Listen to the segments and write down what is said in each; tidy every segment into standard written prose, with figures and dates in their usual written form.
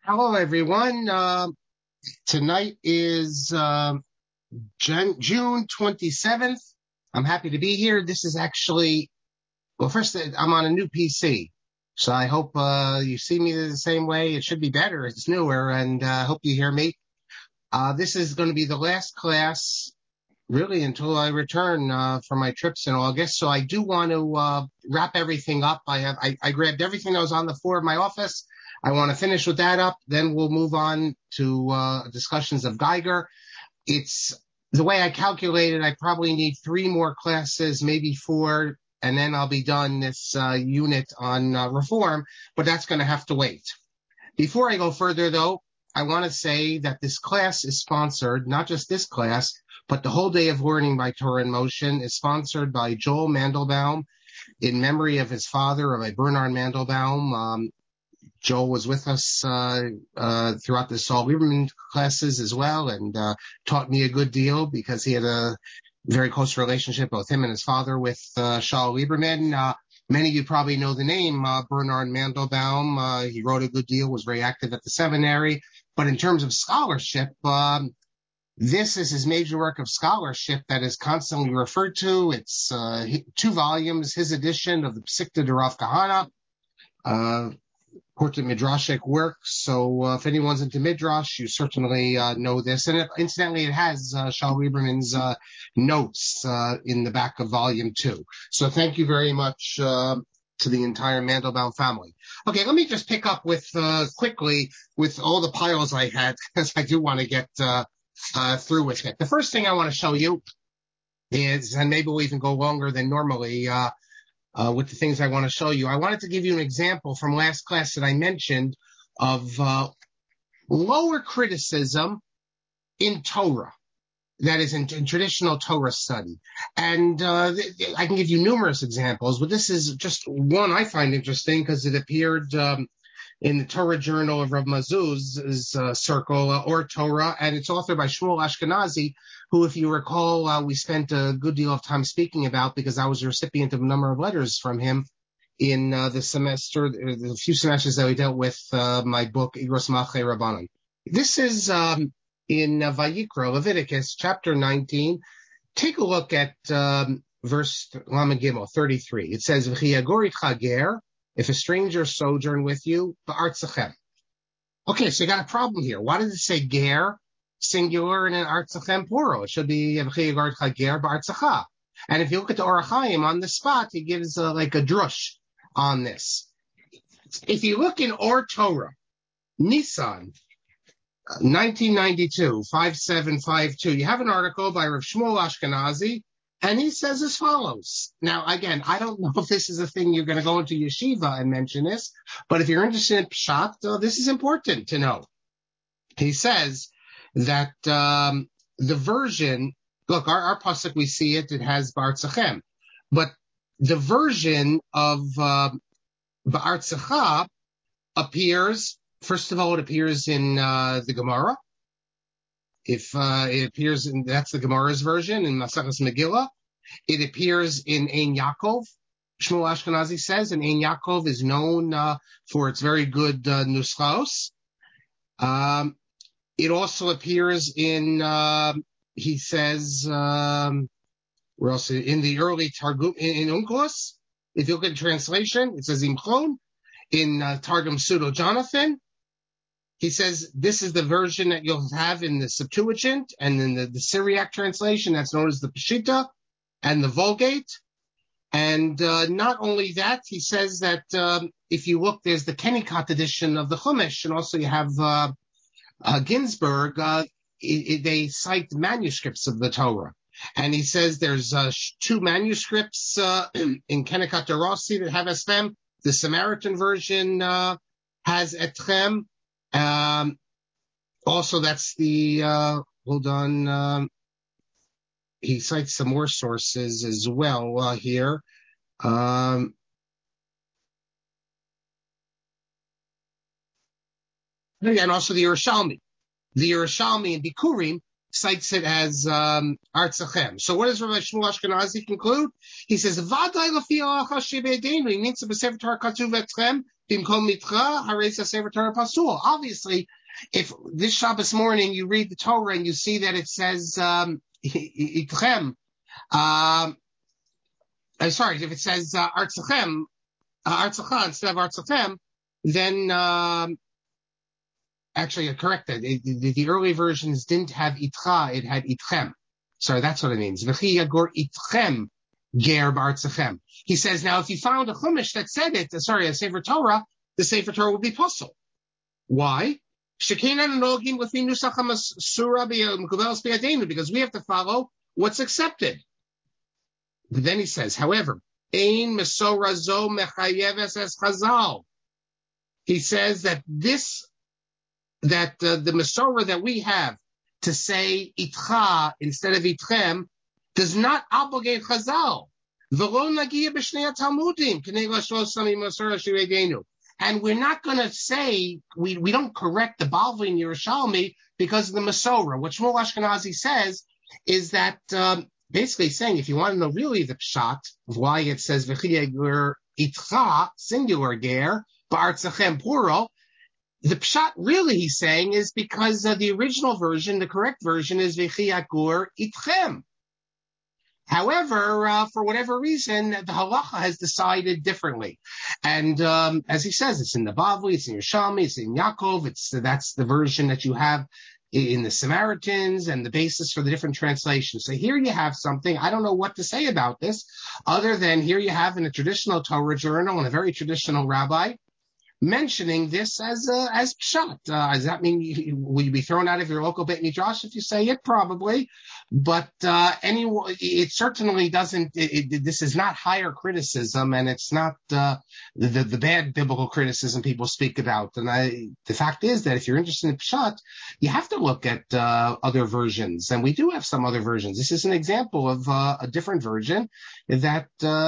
Hello, everyone. Tonight is June 27th. I'm happy to be here. This is actually, well, first, I'm on a new PC. So I hope you see me the same way. It should be better. It's newer, and I hope you hear me. This is going to be the last class, really, until I return from my trips in August. So I do want to wrap everything up. I grabbed everything that was on the floor of my office. I want to finish with that up. Then we'll move on to discussions of Geiger. It's the way I calculated. I probably need 3 more classes, maybe 4, and then I'll be done this unit on reform. But that's going to have to wait. Before I go further, though, I want to say that this class is sponsored, not just this class, but the whole day of learning by Torah in Motion is sponsored by Joel Mandelbaum in memory of his father, Rabbi Bernard Mandelbaum. Joel was with us throughout the Saul Lieberman classes as well, and taught me a good deal because he had a very close relationship, both him and his father, with Shaul Lieberman. Many of you probably know the name Bernard Mandelbaum. He wrote a good deal, was very active at the seminary. But in terms of scholarship, this is his major work of scholarship that is constantly referred to. It's 2 volumes, his edition of the Psikta de Rav Kahana, important Midrashic work. So if anyone's into Midrash, you certainly know this. And incidentally, it has Shaul Lieberman's notes in the back of volume 2. So thank you very much to the entire Mandelbaum family. Okay, let me just pick up with quickly with all the piles I had, because I do want to get through with it. The first thing I want to show you is, and maybe we'll even go longer than normally, with the things I want to show you. I wanted to give you an example from last class that I mentioned of lower criticism in Torah, that is in traditional Torah study. And I can give you numerous examples, but this is just one I find interesting because it appeared in the Torah Journal of Rav Mazuz's circle, or Torah, and it's authored by Shmuel Ashkenazi, who, if you recall, we spent a good deal of time speaking about because I was a recipient of a number of letters from him in the few semesters that we dealt with my book, Igros Malchei Rabbanan. This is in Vayikra, Leviticus, chapter 19. Take a look at verse Lamed Gimel, 33. It says, V'chi yagor itcha ger, if a stranger sojourn with you, ba'artzachem. Okay, so you got a problem here. Why does it say ger, singular, and an artzachem plural? It should be v'chi yagor itcha ger ba'artzacha. And if you look at the Orach Chaim on the spot, he gives like a drush on this. If you look in Or Torah, Nisan, 1992, 5752, you have an article by Rav Shmuel Ashkenazi, and he says as follows. Now, again, I don't know if this is a thing you're going to go into yeshiva and mention this, but if you're interested in Pshat, this is important to know. He says that the version, look, our pasuk, we see it has Ba'artzachem, but the version of Ba'artzacha appears, first of all, it appears in the Gemara. If it appears in, that's the Gemara's version in Maseches Megillah. It appears in Ein Yaakov. Shmuel Ashkenazi says, and Ein Yaakov is known for its very good nuschaos. It also appears in, he says, where else? In the early Targum, in Unkos. If you look at the translation, it says Imchon. In Targum Pseudo Jonathan, he says this is the version that you'll have in the Septuagint, and in the Syriac translation, that's known as the Peshitta and the Vulgate. And not only that, he says that if you look, there's the Kennicott edition of the Chumash, and also you have Ginsburg. They cite manuscripts of the Torah. And he says there's 2 manuscripts in Kennicott Rossi that have Estem. The Samaritan version has Etchem. Also, that's the, hold on, he cites some more sources as well here. And also the Yerushalmi. The Yerushalmi in Bikurim cites it as Artzachem. So what does Rabbi Shmuel Ashkenazi conclude? He says, "Vaday lafi halacha shebe'edeinu." He means the Sefer Torah katuv etchem bimkom mitra harei Sefer Torah pasul. Obviously, if this Shabbos morning you read the Torah and you see that it says itchem, sorry, if it says Artzachem, Artzacha instead of Artzachem, then actually, I corrected. The early versions didn't have itcha, it had itchem. Sorry, that's what it means. V'chi yagor itchem ger b'artzachem. He says, now if you found a chumash that said it, a Sefer Torah, the Sefer Torah would be puzzle. Why? Because we have to follow what's accepted. But then he says, however, ein mesora zo mechayeves es chazal. He says that the Masorah that we have to say itcha instead of itchem does not obligate Chazal. And we're not going to say, we don't correct the Bavli and Yerushalmi because of the Masorah. What Shmuel Ashkenazi says is that basically saying, if you want to know really the pshat of why it says v'chi yagur itcha, singular ger, ba'artzachem plural, the pshat really he's saying is because the original version, the correct version is v'chi yagur itchem. However, for whatever reason, the halacha has decided differently. And as he says, it's in the Bavli, it's in Yerushalmi, it's in Yaakov, that's the version that you have in the Samaritans and the basis for the different translations. So here you have something, I don't know what to say about this, other than here you have in a traditional Torah journal and a very traditional rabbi mentioning this as pshat. Does that mean will you be thrown out of your local Beit Midrash if you say it? Probably. But anyway, it certainly doesn't, this is not higher criticism, and it's not the bad biblical criticism people speak about. And the fact is that if you're interested in pshat, you have to look at other versions. And we do have some other versions. This is an example of a different version that,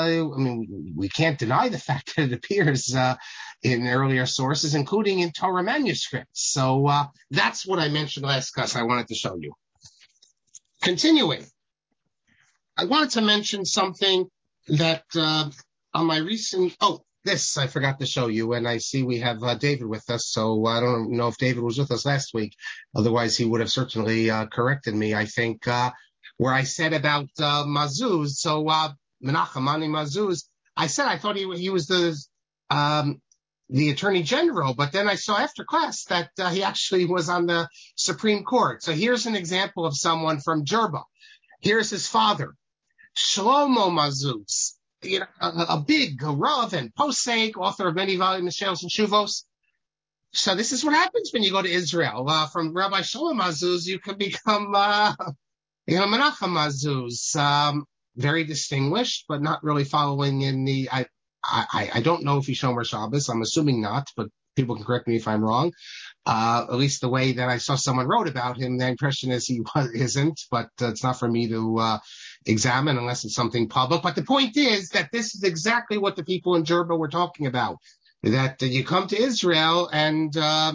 we can't deny the fact that it appears in earlier sources, including in Torah manuscripts. So that's what I mentioned last class I wanted to show you. Continuing, I wanted to mention something that on my recent, this I forgot to show you, and I see we have David with us, so I don't know if David was with us last week. Otherwise, he would have certainly corrected me, I think, where I said about Mazuz. So Menachem Mani Mazuz, I said I thought he was the Attorney General, but then I saw after class that he actually was on the Supreme Court. So here's an example of someone from Jerba. Here's his father, Shlomo Mazuz, a big Rav and posek, author of many volumes of Shales and Shuvos. So this is what happens when you go to Israel. From Rabbi Shlomo Mazuz, you can become Menachem Mazuz, very distinguished, but not really following in the. I don't know if he's Shomer Shabbos. I'm assuming not, but people can correct me if I'm wrong. At least the way that I saw someone wrote about him, the impression is he isn't, but it's not for me to examine unless it's something public. But the point is that this is exactly what the people in Jerba were talking about, that you come to Israel and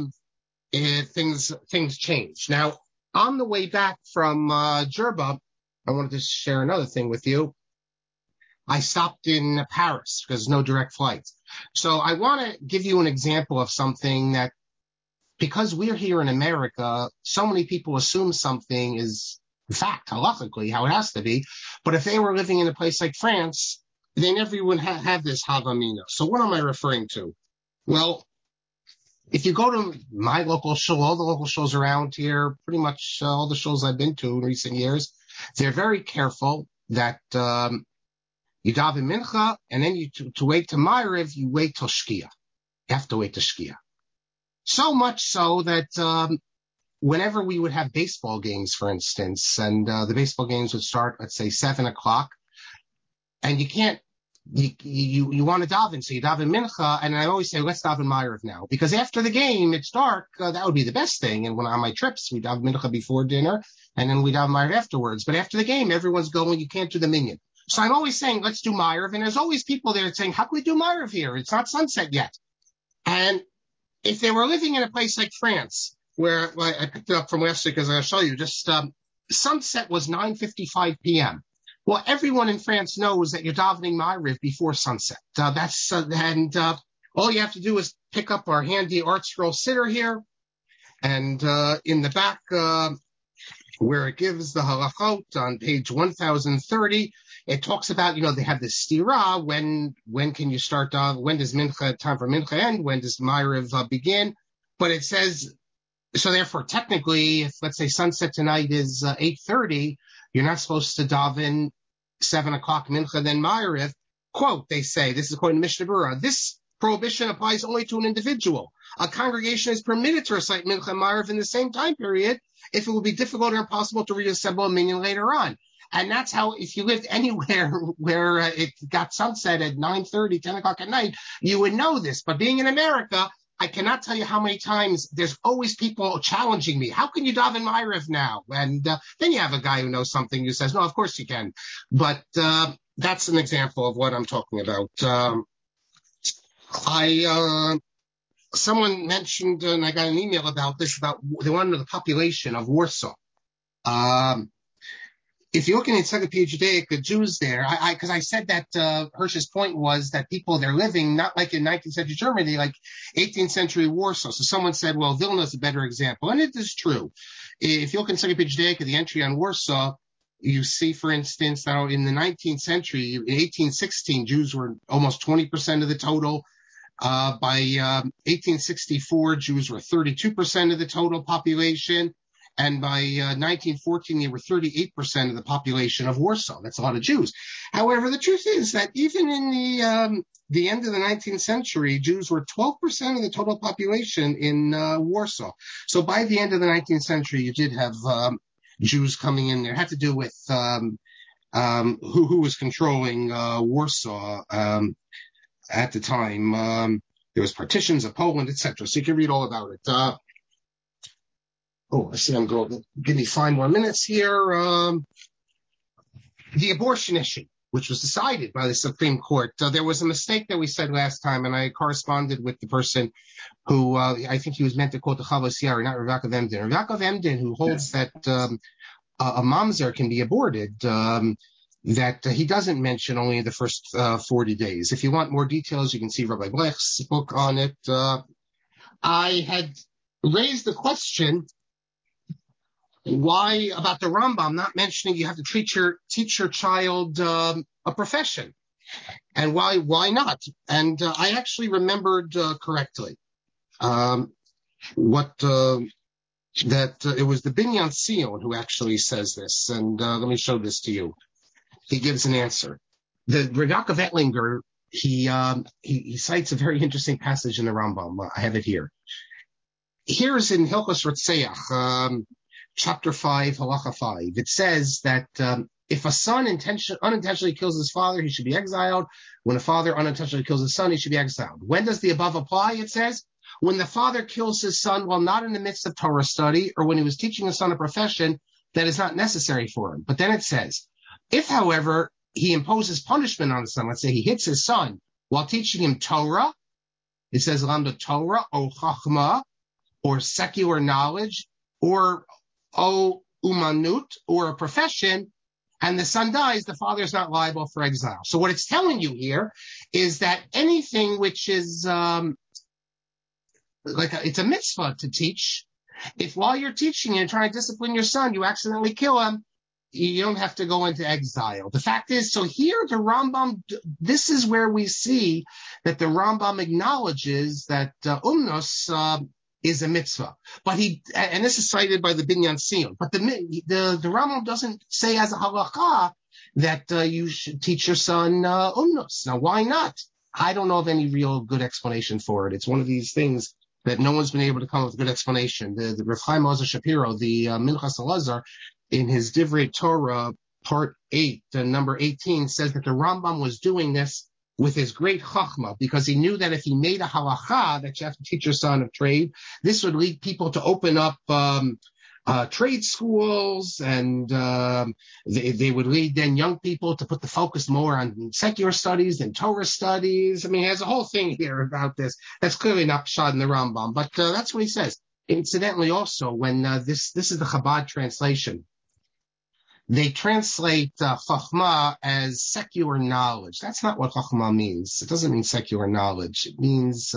things change. Now, on the way back from Jerba, I wanted to share another thing with you. I stopped in Paris because no direct flights. So I want to give you an example of something that, because we're here in America, so many people assume something is in fact, halachically, how it has to be. But if they were living in a place like France, they never would have this havamina. So what am I referring to? Well, if you go to my local shul, all the local shuls around here, pretty much all the shuls I've been to in recent years, they're very careful that you daven mincha, and then to wait to Ma'ariv, you wait till Shkia. You have to wait to Shkia. So much so that whenever we would have baseball games, for instance, and the baseball games would start, let's say, 7:00, and you can't, you want to daven, so you daven mincha, and I always say, let's daven Ma'ariv now, because after the game, it's dark, that would be the best thing. And when on my trips, we daven mincha before dinner, and then we daven Ma'ariv afterwards. But after the game, everyone's going, you can't do the minyan. So I'm always saying, let's do Ma'ariv, and there's always people there saying, how can we do Ma'ariv here? It's not sunset yet. And if they were living in a place like France, where I picked it up from last week, as I'll show you, just sunset was 9:55 p.m. Well, everyone in France knows that you're davening Ma'ariv before sunset. All you have to do is pick up our handy Art Scroll Siddur here, and in the back where it gives the halachot on page 1030, it talks about, they have this stira, when can you start, when does mincha, time for mincha end, when does Ma'ariv begin? But it says, so therefore, technically, if let's say sunset tonight is 8:30, you're not supposed to daven 7 o'clock mincha, then Ma'ariv. Quote, they say, this is according to Mishnah Berurah, this prohibition applies only to an individual. A congregation is permitted to recite mincha and Ma'ariv in the same time period if it will be difficult or impossible to reassemble a minyan later on. And that's how, if you lived anywhere where it got sunset at 9:30, 10 o'clock at night, you would know this. But being in America, I cannot tell you how many times there's always people challenging me. How can you daven Ma'ariv now? And then you have a guy who knows something who says, no, of course you can. But that's an example of what I'm talking about. Someone mentioned, and I got an email about this, about they want to know the population of Warsaw. If you look in Encyclopedia Judaica, Jews there, because I said that Hirsch's point was that people, they're living not like in 19th century Germany, like 18th century Warsaw. So someone said, well, Vilna is a better example. And it is true. If you look in Encyclopedia Judaica, the entry on Warsaw, you see, for instance, that in the 19th century, in 1816, Jews were almost 20% of the total. By 1864, Jews were 32% of the total population. And by 1914, they were 38% of the population of Warsaw. That's a lot of Jews. However, the truth is that even in the end of the 19th century, Jews were 12% of the total population in Warsaw. So by the end of the 19th century, you did have Jews coming in there. It had to do with who was controlling Warsaw at the time. There was partitions of Poland, etc. So you can read all about it. I see I'm going. Give me 5 more minutes here. The abortion issue, which was decided by the Supreme Court. There was a mistake that we said last time, and I corresponded with the person who I think he was meant to quote the Chavos Yair, not Rav Yaakov Emden. Rav Yaakov Emden, who holds that a mamzer can be aborted, that he doesn't mention only the first 40 days. If you want more details, you can see Rabbi Blech's book on it. I had raised the question, why about the Rambam not mentioning you have to teach your child a profession, and why not? And I actually remembered correctly that it was the Binyan Sion who actually says this, and let me show this to you. He gives an answer. The Rav Yaakov Ettlinger, he cites a very interesting passage in the Rambam. I have it here. Here's in Hilchos Rotzeach, Chapter 5, Halacha 5. It says that if a son unintentionally kills his father, he should be exiled. When a father unintentionally kills his son, he should be exiled. When does the above apply? It says, when the father kills his son while not in the midst of Torah study, or when he was teaching his son a profession that is not necessary for him. But then it says, if, however, he imposes punishment on his son, let's say he hits his son while teaching him Torah, it says Lamda Torah, or Chachma, or secular knowledge, or umanut, or a profession, and the son dies, the father is not liable for exile. So what it's telling you here is that anything which is it's a mitzvah to teach, if while you're teaching and trying to discipline your son, you accidentally kill him, you don't have to go into exile. The fact is, so here the Rambam, this is where we see that the Rambam acknowledges that umnos is a mitzvah, but and this is cited by the Binyan Sion, but the Rambam doesn't say as a halacha that you should teach your son umnos. Now, why not? I don't know of any real good explanation for it. It's one of these things that no one's been able to come up with a good explanation. The Rav Chaim Ozer Shapiro, the Minchas Elazar, in his Divrei Torah, part 8, number 18, says that the Rambam was doing this with his great chachma, because he knew that if he made a halacha that you have to teach your son of trade, this would lead people to open up trade schools, and they would lead then young people to put the focus more on secular studies than Torah studies. I mean, he has a whole thing here about this. That's clearly not pshad in the Rambam, but that's what he says. Incidentally, also, when this is the Chabad translation, they translate chachma as secular knowledge. That's not what chachma means. It doesn't mean secular knowledge. It means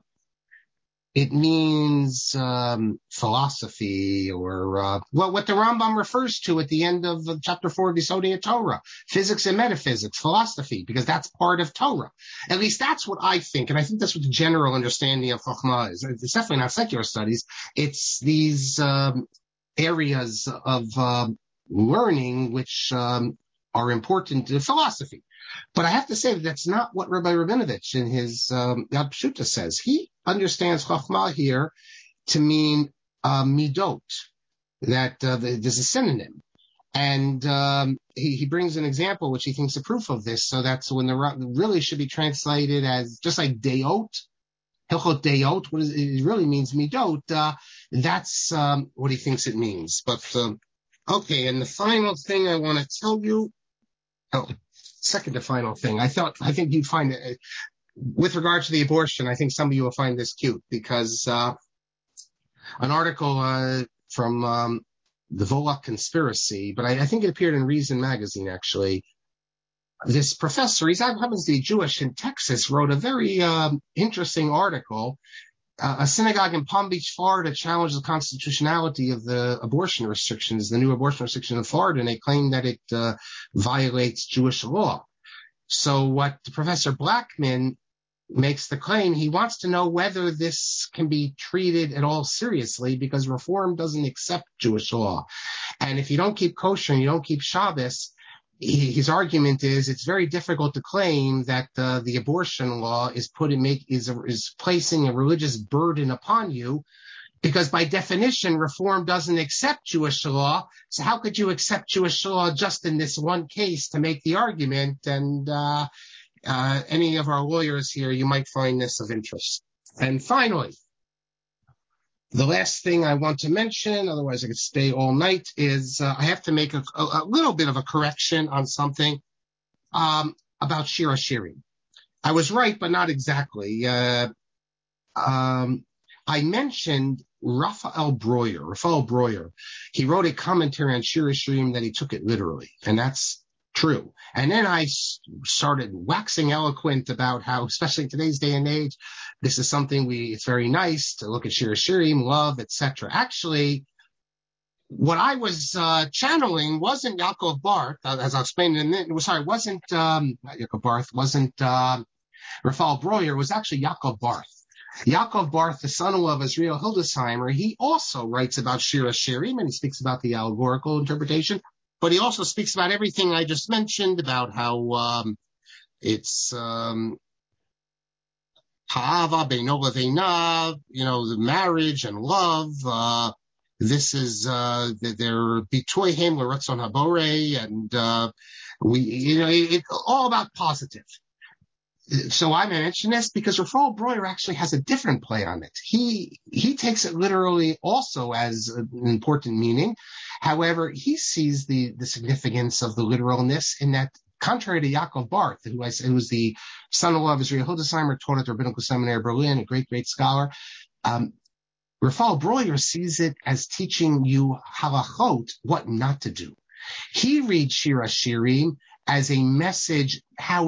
philosophy, or what the Rambam refers to at the end of chapter 4 of Yesodei Torah, physics and metaphysics, philosophy, because that's part of Torah. At least that's what I think, and I think that's what the general understanding of Chachma is. It's definitely not secular studies. It's these areas of learning which are important to philosophy. But I have to say that's not what Rabbi Rabinovich in his Yad Pshuta says. He understands Chachma here to mean midot, that there's a synonym. And he brings an example which he thinks a proof of this. So that's when really should be translated as just like deot, Hilchot deot, it really means midot. That's what he thinks it means. But okay, and the final thing I want to tell you. Second to final thing. I think you'd find it, with regard to the abortion, I think some of you will find this cute, because an article from the Volok Conspiracy, but I think it appeared in Reason magazine, actually. This professor, he happens to be Jewish in Texas, wrote a very interesting article. A synagogue in Palm Beach, Florida, challenged the constitutionality of the abortion restrictions, the new abortion restriction in Florida, and they claim that it violates Jewish law. So what Professor Blackman makes the claim, he wants to know whether this can be treated at all seriously, because Reform doesn't accept Jewish law. And if you don't keep kosher and you don't keep Shabbos, his argument is it's very difficult to claim that the abortion law is placing a religious burden upon you, because by definition, Reform doesn't accept Jewish law. So how could you accept Jewish law just in this one case to make the argument? And any of our lawyers here, you might find this of interest. And finally, the last thing I want to mention, otherwise I could stay all night, is I have to make a little bit of a correction on something about Shir HaShirim. I was right, but not exactly. I mentioned Raphael Breuer. He wrote a commentary on Shir HaShirim that he took it literally, and that's true. And then I started waxing eloquent about how, especially in today's day and age, this is something it's very nice to look at Shir HaShirim, love, etc. Actually, what I was channeling wasn't Yaakov Barth, as I'll explain in a minute. Wasn't not Yaakov Barth, wasn't Raphael Breuer, it was actually Yaakov Barth. Yaakov Barth, the son-in-law of Israel Hildesheimer, he also writes about Shir HaShirim, and he speaks about the allegorical interpretation. But he also speaks about everything I just mentioned, about how it's ha'ava beino leveina, the marriage and love. This is they're bitoyhem l'ratzon habore, and it's all about positive. So I mention this because Raphael Breuer actually has a different play on it. He takes it literally also as an important meaning. However, he sees the significance of the literalness in that, contrary to Yaakov Barth, who was the son-in-law of Israel Hildesheimer, taught at the Rabbinical Seminary Berlin, a great, great scholar. Raphael Breuer sees it as teaching you halachot, what not to do. He reads Shir HaShirim as a message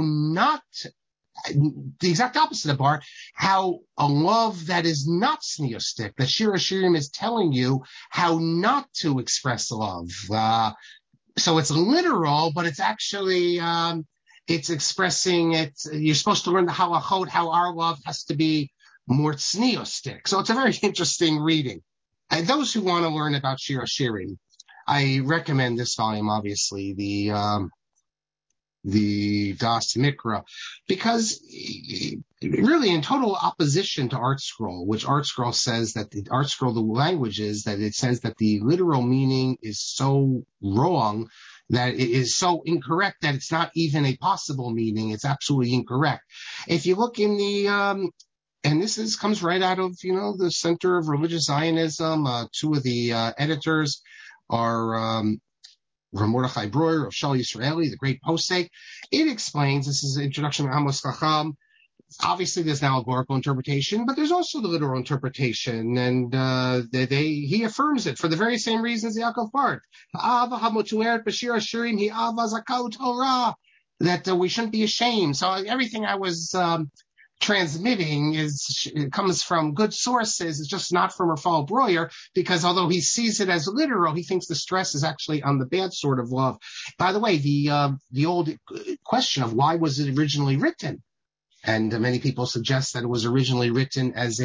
the exact opposite of Barth, how a love that is not sneostic, that Shir HaShirim is telling you how not to express love. So it's literal, but it's actually, it's expressing it. You're supposed to learn the halachot, how our love has to be more sneostic. So it's a very interesting reading. And those who want to learn about Shir HaShirim, I recommend this volume, obviously, the Das Mikra, because really in total opposition to Art Scroll, which Art Scroll says that the language is that it says that the literal meaning is so wrong, that it is so incorrect that it's not even a possible meaning. It's absolutely incorrect. If you look in the, and this comes right out of, the Center of Religious Zionism, two of the editors are, Rav Mordechai Breuer of Shal Yisraeli, the great posek. It explains, this is the introduction to Amos Chacham, Obviously, there's an allegorical interpretation, but there's also the literal interpretation, and he affirms it for the very same reasons Yaakov Bart. That we shouldn't be ashamed. So everything I was transmitting comes from good sources. It's just not from Rafal Breuer, because although he sees it as literal, he thinks the stress is actually on the bad sort of love. By the way, the old question of why was it originally written? And many people suggest that it was originally written as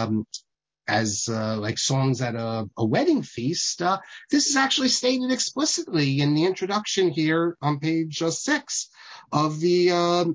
like songs at a wedding feast. This is actually stated explicitly in the introduction here on page 6 of the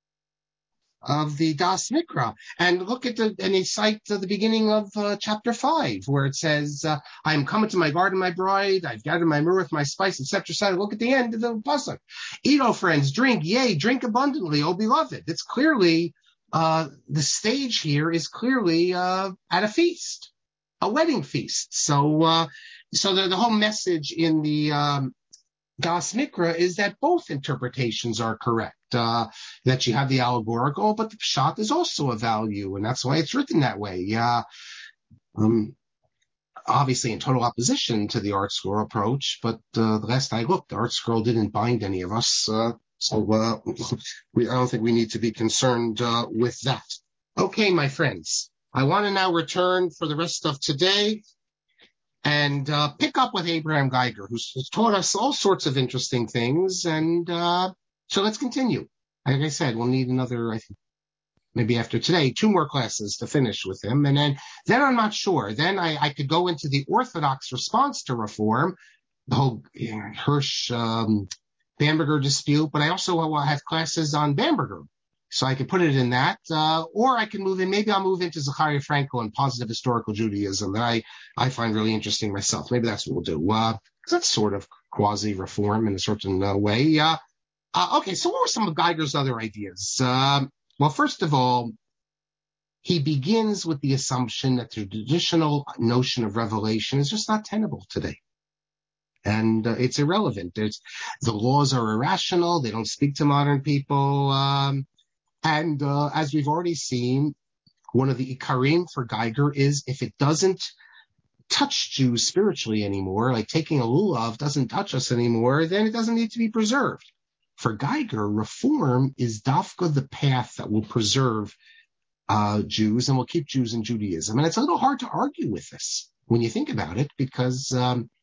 Das Mikra. And look at and they cite the beginning of chapter 5, where it says, I am coming to my garden, my bride, I've gathered my myrrh with my spice, etc. Look at the end of the pasuk. Eat, O friends, drink, yea, drink abundantly, O beloved. It's clearly, the stage here is clearly at a feast, a wedding feast. So the whole message in the Das Mikra is that both interpretations are correct, that you have the allegorical, but the pshat is also a value, and that's why it's written that way. Obviously in total opposition to the Art Scroll approach, but the last I looked, the Art Scroll didn't bind any of us, I don't think we need to be concerned with that. Okay, my friends, I want to now return for the rest of today and pick up with Abraham Geiger, who's taught us all sorts of interesting things. And so let's continue. Like I said, we'll need another, I think, maybe after today, 2 more classes to finish with him. And then I'm not sure. Then I could go into the Orthodox response to Reform, the whole Hirsch Bamberger dispute, but I also will have classes on Bamberger. So I could put it in that, or I can maybe I'll move into Zecharia Frankel and positive historical Judaism that I find really interesting myself. Maybe that's what we'll do. Because that's sort of quasi-reform in a certain way. Okay, so what were some of Geiger's other ideas? Well, first of all, he begins with the assumption that the traditional notion of revelation is just not tenable today. And it's irrelevant. The laws are irrational. They don't speak to modern people. And as we've already seen, one of the ikarim for Geiger is if it doesn't touch Jews spiritually anymore, like taking a lulav doesn't touch us anymore, then it doesn't need to be preserved. For Geiger, reform is dafka the path that will preserve Jews and will keep Jews in Judaism. And it's a little hard to argue with this when you think about it, because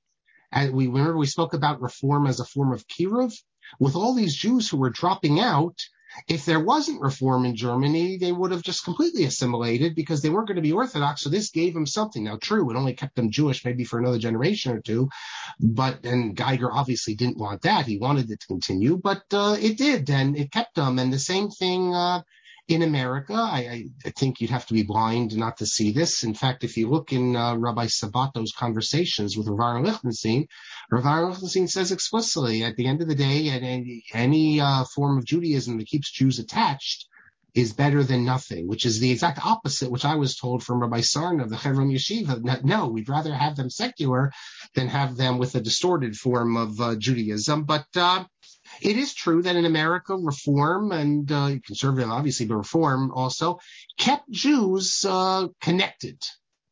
we spoke about reform as a form of kiruv. With all these Jews who were dropping out, if there wasn't reform in Germany, they would have just completely assimilated because they weren't going to be Orthodox. So this gave them something. Now, true, it only kept them Jewish maybe for another generation or two. And Geiger obviously didn't want that. He wanted it to continue, but it did, and it kept them. And the same thing in America. I think you'd have to be blind not to see this. In fact, if you look in Rabbi Sabato's conversations with Rav Aaron Lichtenstein says explicitly, at the end of the day, any form of Judaism that keeps Jews attached is better than nothing, which is the exact opposite, which I was told from Rabbi Sarna of the Chevron Yeshiva. No, we'd rather have them secular than have them with a distorted form of Judaism. But it is true that in America, reform and conservative, obviously, but reform also kept Jews connected.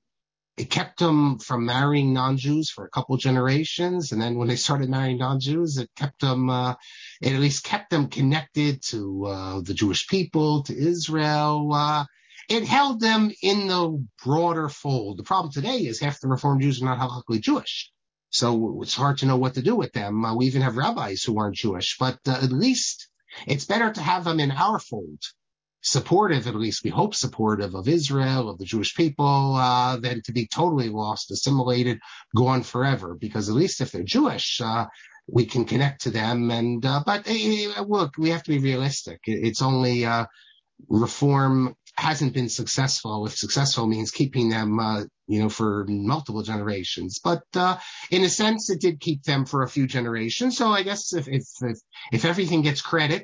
It kept them from marrying non-Jews for a couple generations, and then when they started marrying non-Jews, it kept them, it at least kept them connected to the Jewish people, to Israel. It held them in the broader fold. The problem today is half the Reform Jews are not halakhically Jewish. So it's hard to know what to do with them. We even have rabbis who aren't Jewish, but at least it's better to have them in our fold, supportive, at least we hope supportive of Israel, of the Jewish people, than to be totally lost, assimilated, gone forever. Because at least if they're Jewish, we can connect to them. And but look, we have to be realistic. It's only reform hasn't been successful. If successful means keeping them, for multiple generations. But in a sense, it did keep them for a few generations. So I guess if everything gets credit,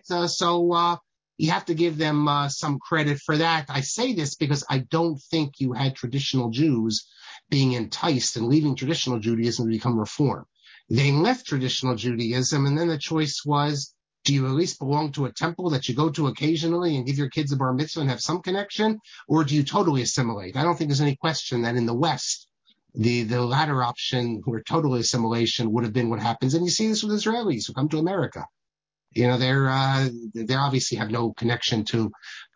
you have to give them some credit for that. I say this because I don't think you had traditional Jews being enticed and leaving traditional Judaism to become Reform. They left traditional Judaism, and then the choice was, Do you at least belong to a temple that you go to occasionally and give your kids a bar mitzvah and have some connection? Or do you totally assimilate? I don't think there's any question that in the West, the latter option, where total assimilation would have been what happens. And you see this with Israelis who come to America. They obviously have no connection to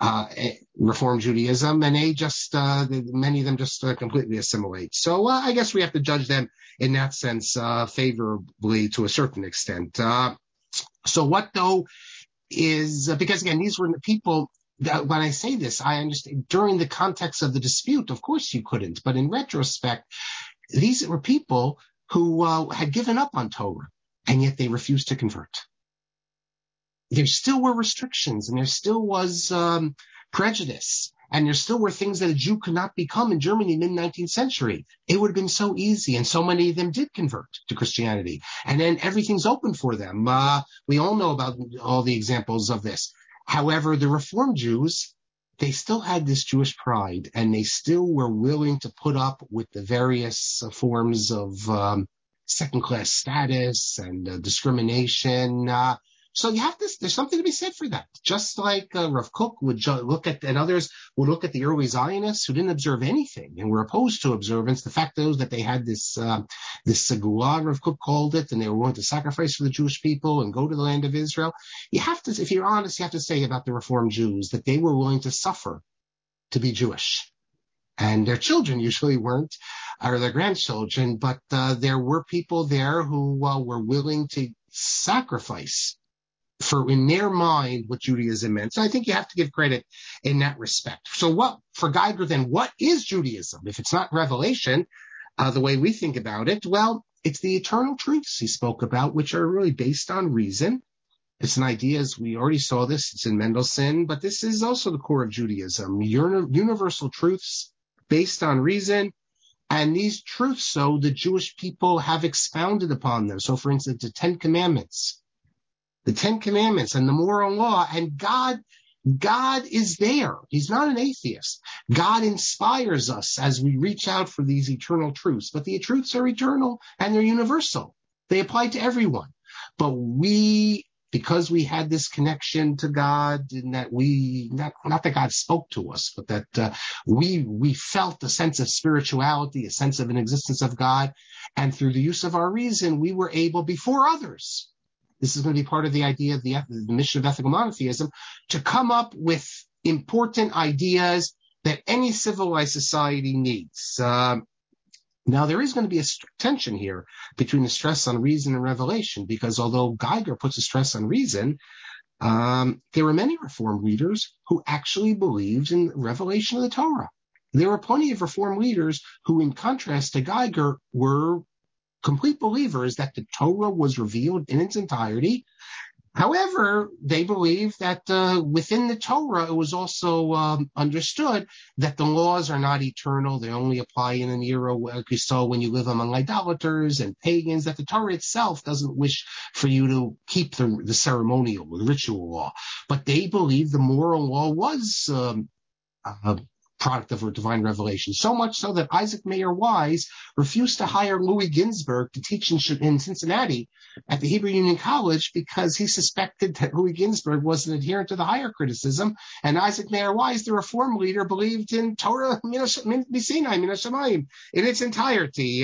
Reform Judaism, and many of them just completely assimilate. So I guess we have to judge them in that sense favorably to a certain extent. So what though is, because again, these were the people that, when I say this, I understand during the context of the dispute, of course you couldn't, but in retrospect, these were people who had given up on Torah, and yet they refused to convert. There still were restrictions, and there still was prejudice, and there still were things that a Jew could not become in Germany in the mid-19th century. It would have been so easy, and so many of them did convert to Christianity. And then everything's open for them. We all know about all the examples of this. However, the Reform Jews, they still had this Jewish pride, and they still were willing to put up with the various forms of second-class status and discrimination. So there's something to be said for that. Just like Rav Kook would look at, and others would look at the early Zionists who didn't observe anything and were opposed to observance. The fact is that they had this segula, Rav Kook called it, and they were willing to sacrifice for the Jewish people and go to the land of Israel. You have to, if you're honest, you have to say about the Reform Jews that they were willing to suffer to be Jewish. And their children usually weren't, or their grandchildren, but there were people there who were willing to sacrifice for, in their mind, what Judaism meant. So I think you have to give credit in that respect. So for Geiger then, what is Judaism? If it's not revelation, the way we think about it, well, it's the eternal truths he spoke about, which are really based on reason. It's an idea, as we already saw this, it's in Mendelssohn, but this is also the core of Judaism. Universal truths based on reason. And these truths, so the Jewish people have expounded upon them. So for instance, the Ten Commandments and the moral law, and God is there. He's not an atheist. God inspires us as we reach out for these eternal truths, but the truths are eternal and they're universal. They apply to everyone. But because we had this connection to God, and that not that God spoke to us, but that we felt a sense of spirituality, a sense of an existence of God, and through the use of our reason, we were able, before others, this is going to be part of the idea of the mission of ethical monotheism, to come up with important ideas that any civilized society needs. Now, there is going to be a tension here between the stress on reason and revelation, because although Geiger puts a stress on reason, there were many Reform leaders who actually believed in revelation of the Torah. There were plenty of Reform leaders who, in contrast to Geiger, were complete believers that the Torah was revealed in its entirety. However, they believed that within the Torah, it was also understood that the laws are not eternal. They only apply in an era, like we saw, when you live among idolaters and pagans, that the Torah itself doesn't wish for you to keep the ceremonial, the ritual law. But they believed the moral law was product of a divine revelation, so much so that Isaac Mayer Wise refused to hire Louis Ginsburg to teach in Cincinnati at the Hebrew Union College, because he suspected that Louis Ginsburg was an adherent to the higher criticism, and Isaac Mayer Wise, the Reform leader, believed in Torah Sinai, Min Hashamayim, in its entirety.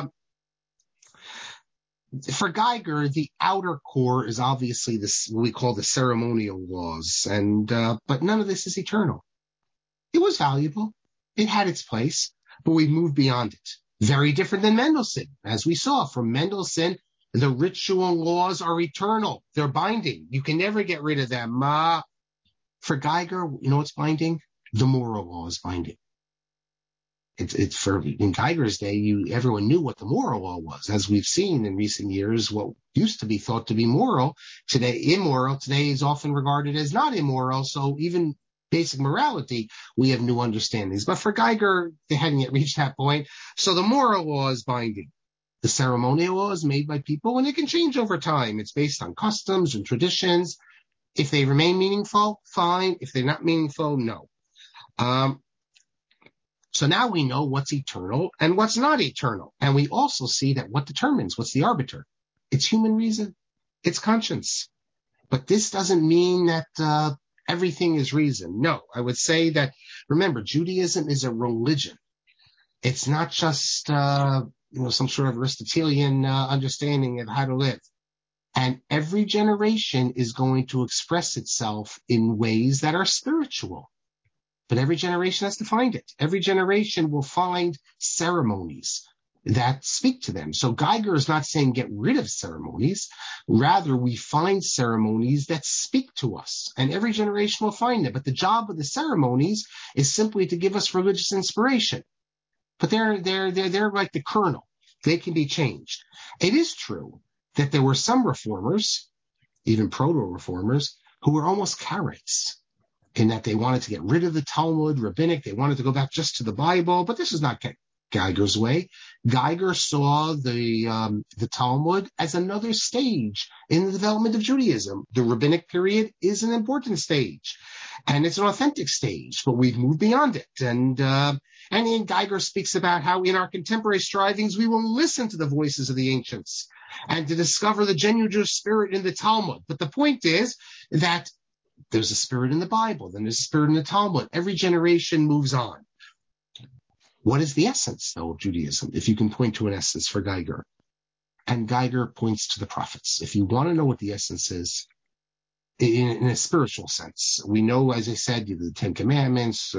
For Geiger, the outer core is obviously this, what we call the ceremonial laws, and but none of this is eternal. It was valuable. It had its place, but we moved beyond it. Very different than Mendelssohn. As we saw from Mendelssohn, the ritual laws are eternal. They're binding. You can never get rid of them. For Geiger, you know what's binding? The moral law is binding. In Geiger's day, everyone knew what the moral law was. As we've seen in recent years, what used to be thought to be immoral today is often regarded as not immoral. So even basic morality, we have new understandings. But for Geiger, they hadn't yet reached that point. So the moral law is binding. The ceremonial law is made by people, and it can change over time. It's based on customs and traditions. If they remain meaningful, fine. If they're not meaningful, no. So now we know what's eternal and what's not eternal. And we also see that what's the arbiter? It's human reason. It's conscience. But this doesn't mean that everything is reason. No, I would say that, remember, Judaism is a religion. It's not just some sort of Aristotelian understanding of how to live. And every generation is going to express itself in ways that are spiritual. But every generation has to find it. Every generation will find ceremonies that speak to them. So Geiger is not saying get rid of ceremonies. Rather, we find ceremonies that speak to us. And every generation will find them. But the job of the ceremonies is simply to give us religious inspiration. But they're like the kernel. They can be changed. It is true that there were some reformers, even proto-reformers, who were almost Karaites, in that they wanted to get rid of the Talmud, rabbinic. They wanted to go back just to the Bible, but this is not Geiger's way. Geiger saw the Talmud as another stage in the development of Judaism. The rabbinic period is an important stage, and it's an authentic stage, but we've moved beyond it. And Geiger speaks about how in our contemporary strivings, we will listen to the voices of the ancients and to discover the genuine Jewish spirit in the Talmud. But the point is that there's a spirit in the Bible, then there's a spirit in the Talmud. Every generation moves on. What is the essence, though, of Judaism, if you can point to an essence for Geiger? And Geiger points to the prophets. If you want to know what the essence is, in a spiritual sense, we know, as I said, the Ten Commandments,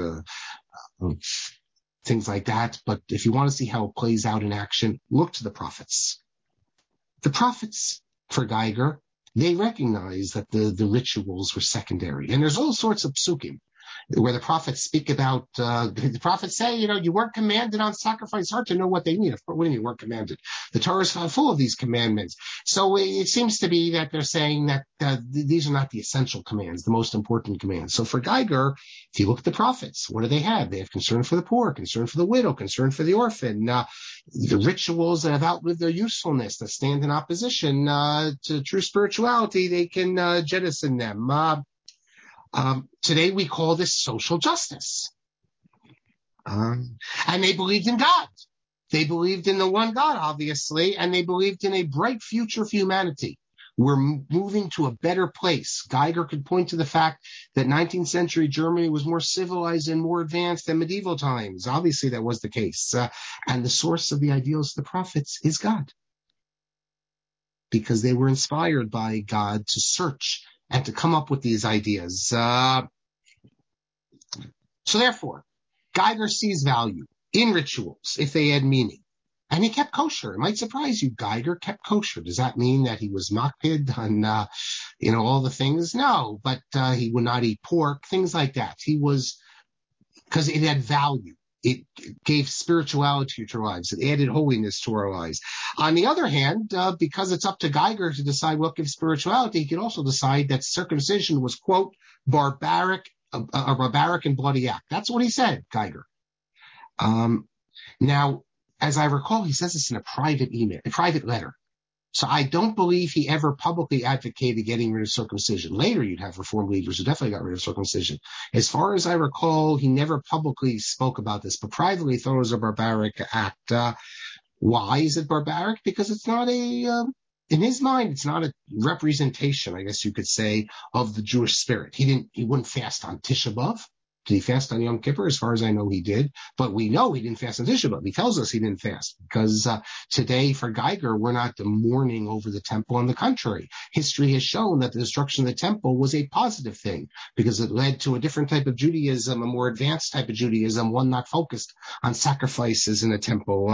things like that. But if you want to see how it plays out in action, look to the prophets. The prophets, for Geiger, they recognize that the rituals were secondary. And there's all sorts of psukim where the prophets speak about, the prophets say, you weren't commanded on sacrifice. It's hard to know what they mean. What do you mean you weren't commanded? The Torah is full of these commandments. So it seems to be that they're saying that these are not the essential commands, the most important commands. So for Geiger, if you look at the prophets, what do they have? They have concern for the poor, concern for the widow, concern for the orphan, the rituals that have outlived their usefulness, that stand in opposition to true spirituality, they can jettison them. Today we call this social justice. And they believed in God. They believed in the one God, obviously, and they believed in a bright future for humanity. We're moving to a better place. Geiger could point to the fact that 19th century Germany was more civilized and more advanced than medieval times. Obviously, that was the case. And the source of the ideals of the prophets is God, because they were inspired by God to search and to come up with these ideas. So therefore, Geiger sees value in rituals if they add meaning. And he kept kosher. It might surprise you. Geiger kept kosher. Does that mean that he was makpid on, all the things? No, but he would not eat pork, things like that. Because it had value. It gave spirituality to our lives. It added holiness to our lives. On the other hand, because it's up to Geiger to decide what gives spirituality, he could also decide that circumcision was, quote, a barbaric and bloody act. That's what he said, Geiger. Now, as I recall, he says this in a private letter. So I don't believe he ever publicly advocated getting rid of circumcision. Later, you'd have Reform leaders who definitely got rid of circumcision. As far as I recall, he never publicly spoke about this, but privately thought it was a barbaric act. Why is it barbaric? Because it's not in his mind, it's not a representation, I guess you could say, of the Jewish spirit. He wouldn't fast on Tisha B'Av. Did he fast on Yom Kippur? As far as I know, he did. But we know he didn't fast on Tisha B'Av. He tells us he didn't fast because today, for Geiger, we're not mourning over the temple. On the contrary, history has shown that the destruction of the temple was a positive thing because it led to a different type of Judaism, a more advanced type of Judaism, one not focused on sacrifices in the temple.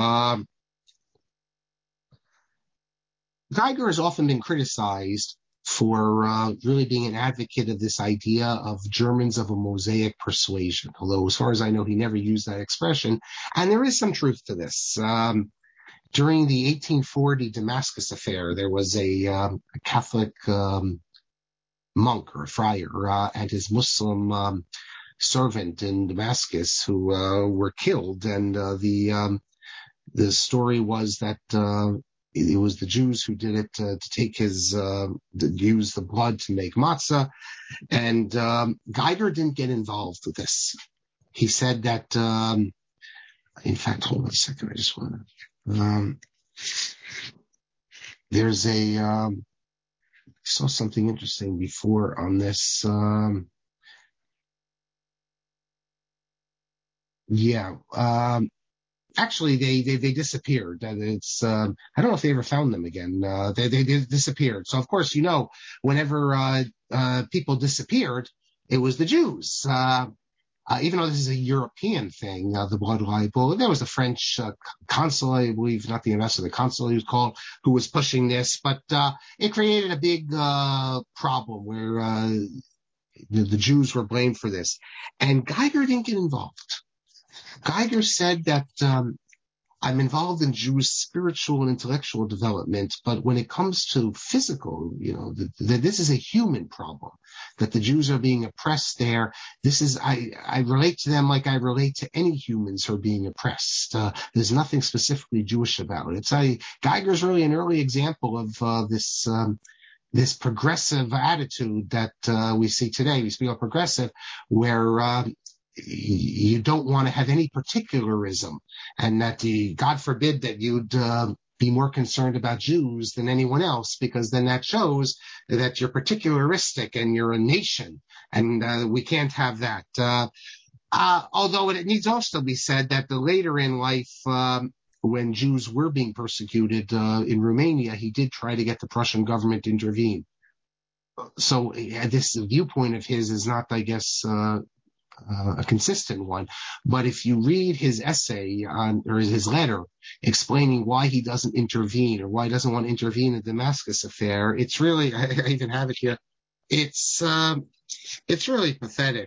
Geiger has often been criticized for really being an advocate of this idea of Germans of a Mosaic persuasion, although as far as I know, he never used that expression. And there is some truth to this. During the 1840 Damascus affair, there was a Catholic monk or a friar and his Muslim servant in Damascus who were killed. And the story was that it was the Jews who did it to take use the blood to make matzah. And Geiger didn't get involved with this. He said that, in fact, hold on a second. I just want to, there's a saw something interesting before on this. Actually, they disappeared. It's I don't know if they ever found them again. They disappeared. So of course, whenever people disappeared, it was the Jews. Even though this is a European thing, the blood libel, there was a French consul, I believe, not the ambassador, the consul he was called, who was pushing this, but it created a big problem where the Jews were blamed for this, and Geiger didn't get involved. Geiger said that I'm involved in Jewish spiritual and intellectual development, but when it comes to physical, this is a human problem, that the Jews are being oppressed there. I relate to them like I relate to any humans who are being oppressed. There's nothing specifically Jewish about it. Geiger's really an early example of this progressive attitude that we see today. We speak of progressive, where you don't want to have any particularism, and that God forbid that you'd be more concerned about Jews than anyone else, because then that shows that you're particularistic and you're a nation, and we can't have that. Although it needs also to be said that the later in life, when Jews were being persecuted in Romania, he did try to get the Prussian government to intervene. So this viewpoint of his is not, I guess, a consistent one. But if you read his essay or his letter explaining why he doesn't intervene, or why he doesn't want to intervene in the Damascus affair, it's really, I even have it here. It's really pathetic.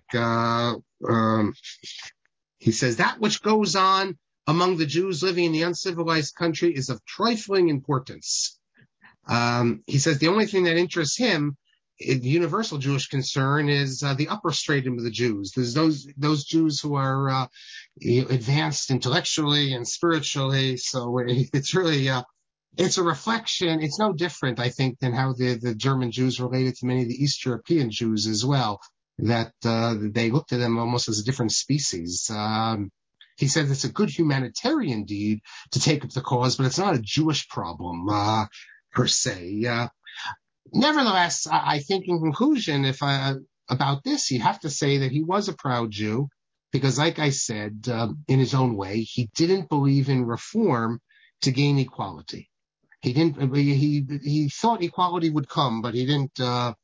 He says that which goes on among the Jews living in the uncivilized country is of trifling importance. He says the only thing that interests him, the universal Jewish concern, is the upper stratum of the Jews. There's those Jews who are advanced intellectually and spiritually. So it's really it's a reflection. It's no different, I think, than how the German Jews related to many of the East European Jews as well, that they looked at them almost as a different species. He said it's a good humanitarian deed to take up the cause, but it's not a Jewish problem per se. Nevertheless, I think in conclusion, about this, you have to say that he was a proud Jew, because, like I said, in his own way, he didn't believe in reform to gain equality. He didn't. He thought equality would come, but he didn't.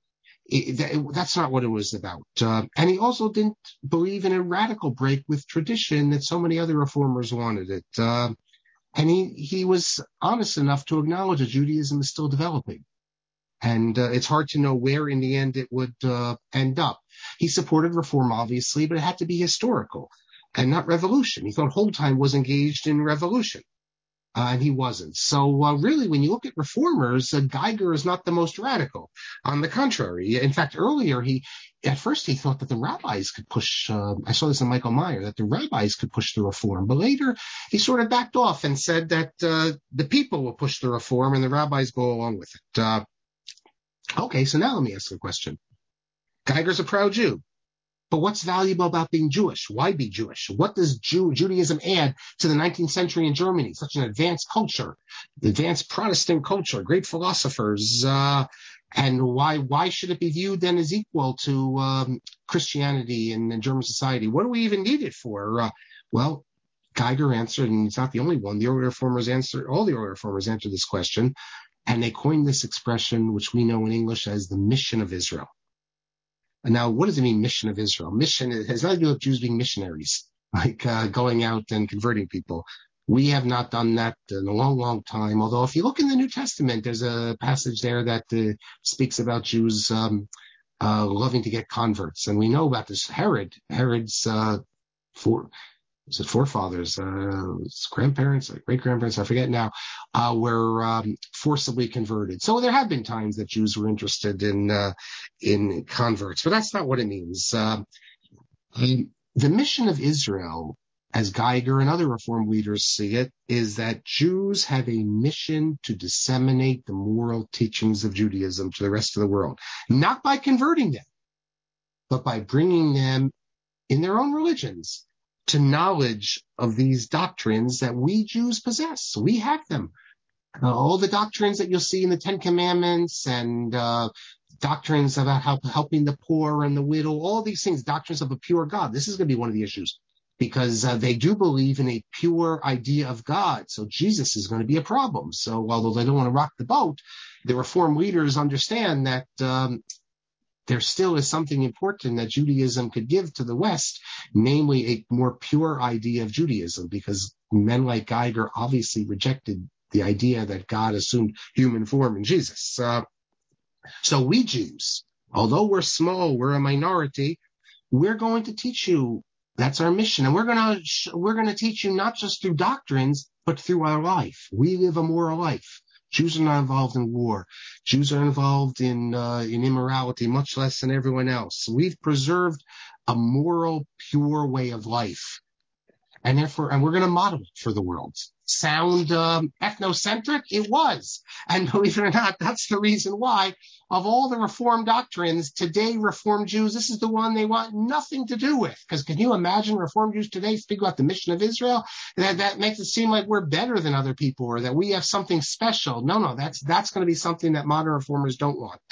That's not what it was about. And he also didn't believe in a radical break with tradition that so many other reformers wanted it. And he was honest enough to acknowledge that Judaism is still developing. And it's hard to know where in the end it would end up. He supported reform, obviously, but it had to be historical and not revolution. He thought Holstein was engaged in revolution, and he wasn't. So really, when you look at reformers, Geiger is not the most radical. On the contrary. In fact, earlier, at first he thought that the rabbis could push, I saw this in Michael Meyer, that the rabbis could push the reform. But later, he sort of backed off and said that the people will push the reform and the rabbis go along with it. Okay, so now let me ask a question. Geiger's a proud Jew, but what's valuable about being Jewish? Why be Jewish? What does Judaism add to the 19th century in Germany? Such an advanced culture, advanced Protestant culture, great philosophers, and why should it be viewed then as equal to Christianity in German society? What do we even need it for? Well, Geiger answered, and he's not the only one. All the early reformers answered this question. And they coined this expression, which we know in English as the mission of Israel. And now, what does it mean, mission of Israel? Mission has nothing to do with Jews being missionaries, like going out and converting people. We have not done that in a long, long time. Although if you look in the New Testament, there's a passage there that speaks about Jews loving to get converts. And we know about this Herod's forefathers, grandparents, great-grandparents, I forget now, were forcibly converted. So there have been times that Jews were interested in converts, but that's not what it means. The mission of Israel, as Geiger and other Reform leaders see it, is that Jews have a mission to disseminate the moral teachings of Judaism to the rest of the world, not by converting them, but by bringing them in their own religions to knowledge of these doctrines that we Jews possess. We have them. all the doctrines that you'll see in the Ten Commandments and doctrines about helping the poor and the widow, all these things, doctrines of a pure God. This is going to be one of the issues because they do believe in a pure idea of God. So Jesus is going to be a problem. So although they don't want to rock the boat, the Reform leaders understand that there still is something important that Judaism could give to the West, namely a more pure idea of Judaism, because men like Geiger obviously rejected the idea that God assumed human form in Jesus. So we Jews, although we're small, we're a minority, we're going to teach you. That's our mission. And we're going to teach you not just through doctrines, but through our life. We live a moral life. Jews are not involved in war. Jews are involved in immorality, much less than everyone else. We've preserved a moral, pure way of life. And we're going to model it for the world. Sound ethnocentric? It was. And believe it or not, that's the reason why, of all the Reform doctrines, today Reform Jews, this is the one they want nothing to do with. Because can you imagine Reform Jews today speak about the mission of Israel? That makes it seem like we're better than other people or that we have something special. No, that's going to be something that modern Reformers don't want.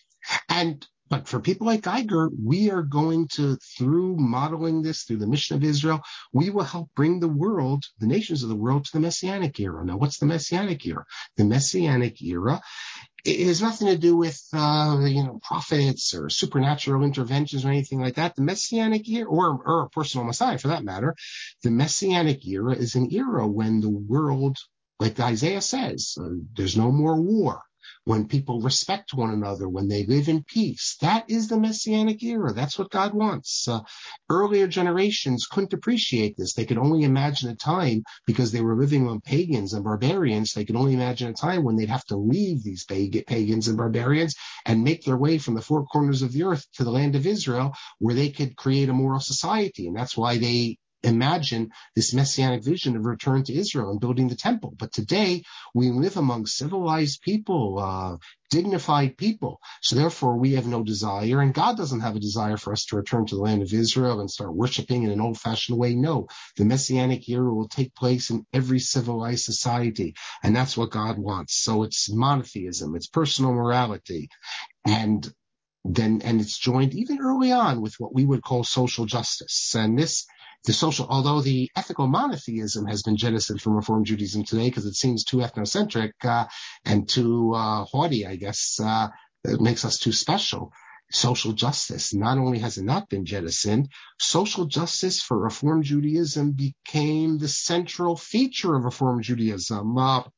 But for people like Geiger, we are going to, through modeling this, through the mission of Israel, we will help bring the world, the nations of the world, to the Messianic era. Now, what's the Messianic era? The Messianic era, it has nothing to do with, prophets or supernatural interventions or anything like that. The Messianic era, or a personal Messiah for that matter, the Messianic era is an era when the world, like Isaiah says, there's no more war. When people respect one another, when they live in peace. That is the Messianic era. That's what God wants. Earlier generations couldn't appreciate this. They could only imagine a time, because they were living among pagans and barbarians, they could only imagine a time when they'd have to leave these pagans and barbarians and make their way from the four corners of the earth to the land of Israel, where they could create a moral society. And that's why they imagine this messianic vision of return to Israel and building the temple. But today we live among civilized people, dignified people. So therefore we have no desire, and God doesn't have a desire for us to return to the land of Israel and start worshiping in an old-fashioned way. No, the messianic era will take place in every civilized society, and that's what God wants. So it's monotheism, it's personal morality, and it's joined even early on with what we would call social justice. And although the ethical monotheism has been jettisoned from Reform Judaism today because it seems too ethnocentric and too haughty, I guess, it makes us too special. Social justice, not only has it not been jettisoned, social justice for Reform Judaism became the central feature of Reform Judaism,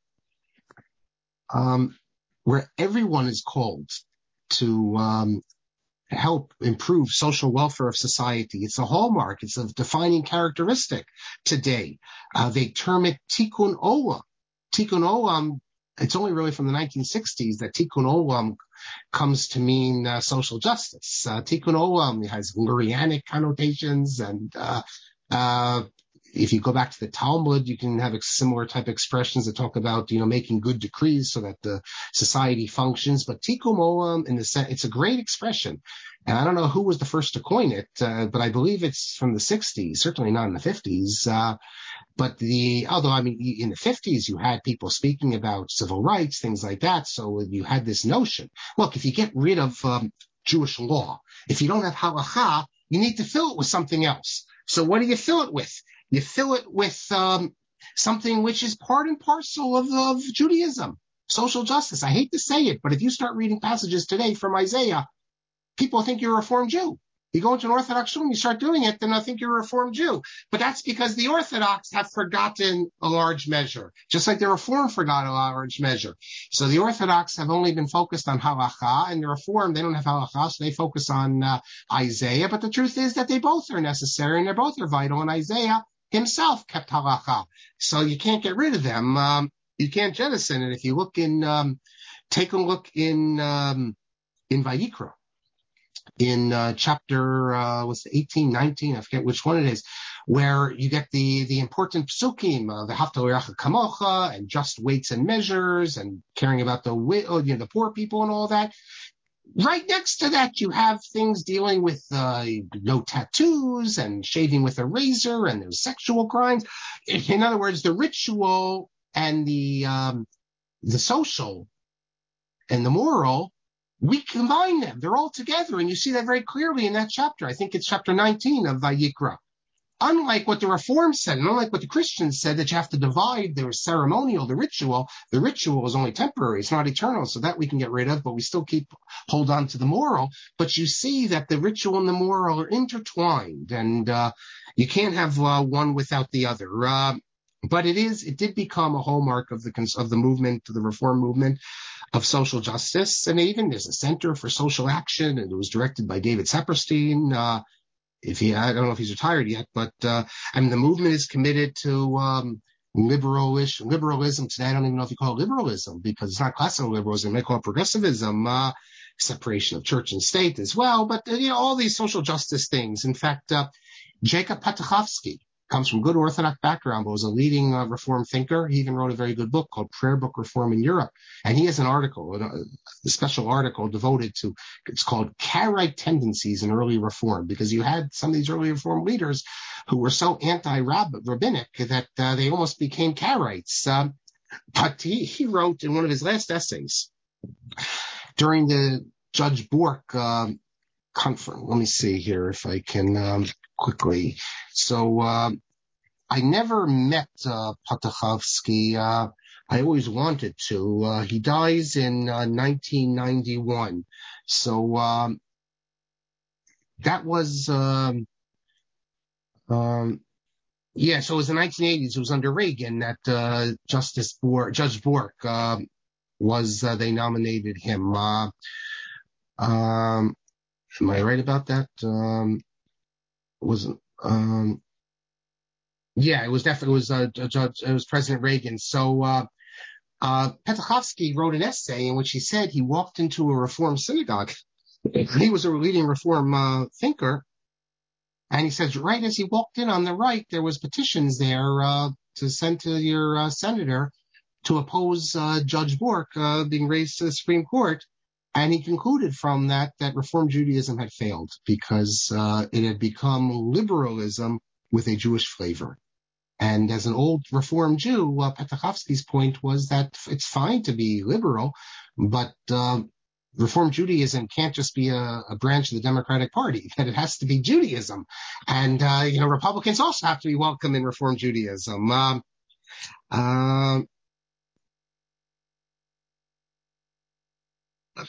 where everyone is called to help improve social welfare of society. It's a hallmark. It's a defining characteristic today. They term it tikkun olam. Tikkun olam, it's only really from the 1960s that tikkun olam comes to mean social justice. Tikkun olam has Lurianic connotations, and if you go back to the Talmud, you can have similar type expressions that talk about, making good decrees so that the society functions. But tikkun olam, it's a great expression. And I don't know who was the first to coin it, but I believe it's from the 60s, certainly not in the 50s. Although in the 50s, you had people speaking about civil rights, things like that. So you had this notion. Look, if you get rid of Jewish law, if you don't have halakha, you need to fill it with something else. So what do you fill it with? You fill it with something which is part and parcel of Judaism, social justice. I hate to say it, but if you start reading passages today from Isaiah, people think you're a Reformed Jew. You go into an Orthodox shul and you start doing it, then I think you're a Reformed Jew. But that's because the Orthodox have forgotten a large measure, just like the Reformed forgot a large measure. So the Orthodox have only been focused on halakha, and the Reformed, they don't have halakha, so they focus on Isaiah. But the truth is that they both are necessary and they both are vital, and Isaiah himself kept halakha. So you can't get rid of them. You can't jettison it. If you look take a look in Vayikra, in chapter 18, 19, I forget which one it is, where you get the important psukim, the V'ahavta l'reacha kamocha, and just weights and measures, and caring about the poor people and all that. Right next to that, you have things dealing with no tattoos and shaving with a razor, and there's sexual crimes. In other words, the ritual and the the social and the moral, we combine them. They're all together. And you see that very clearly in that chapter. I think it's chapter 19 of Vayikra. Unlike what the Reform said, and unlike what the Christians said, that you have to divide the ceremonial, the ritual is only temporary. It's not eternal. So that we can get rid of, but we still hold on to the moral. But you see that the ritual and the moral are intertwined, and you can't have one without the other. But it did become a hallmark of the movement, the Reform movement, of social justice. And even there's a Center for Social Action, and it was directed by David Saperstein. I don't know if he's retired yet, but the movement is committed to liberalism. Today, I don't even know if you call it liberalism, because it's not classical liberalism. They call it progressivism, separation of church and state as well. But all these social justice things. In fact, Jacob Patuchowski comes from good Orthodox background, but was a leading Reform thinker. He even wrote a very good book called Prayer Book Reform in Europe. And he has an article, a special article devoted to, it's called Karaite Tendencies in Early Reform, because you had some of these early Reform leaders who were so anti-rabbinic that they almost became Karaites. But he wrote in one of his last essays during the Judge Bork conference. Let me see here if I can quickly. So I never met Patuchowski. I always wanted to. He dies in 1991. So that was so it was the 1980s. It was under Reagan that Judge Bork they nominated him. Am I right about that? It was President Reagan. So Patuchowski wrote an essay in which he said he walked into a Reform synagogue. He was a leading Reform thinker. And he says, right as he walked in on the right, there was petitions there to send to your senator to oppose Judge Bork being raised to the Supreme Court. And he concluded from that Reform Judaism had failed because it had become liberalism with a Jewish flavor. And as an old Reform Jew, Patuchowski's point was that it's fine to be liberal, but Reform Judaism can't just be a branch of the Democratic Party, that it has to be Judaism. And, Republicans also have to be welcome in Reform Judaism. Let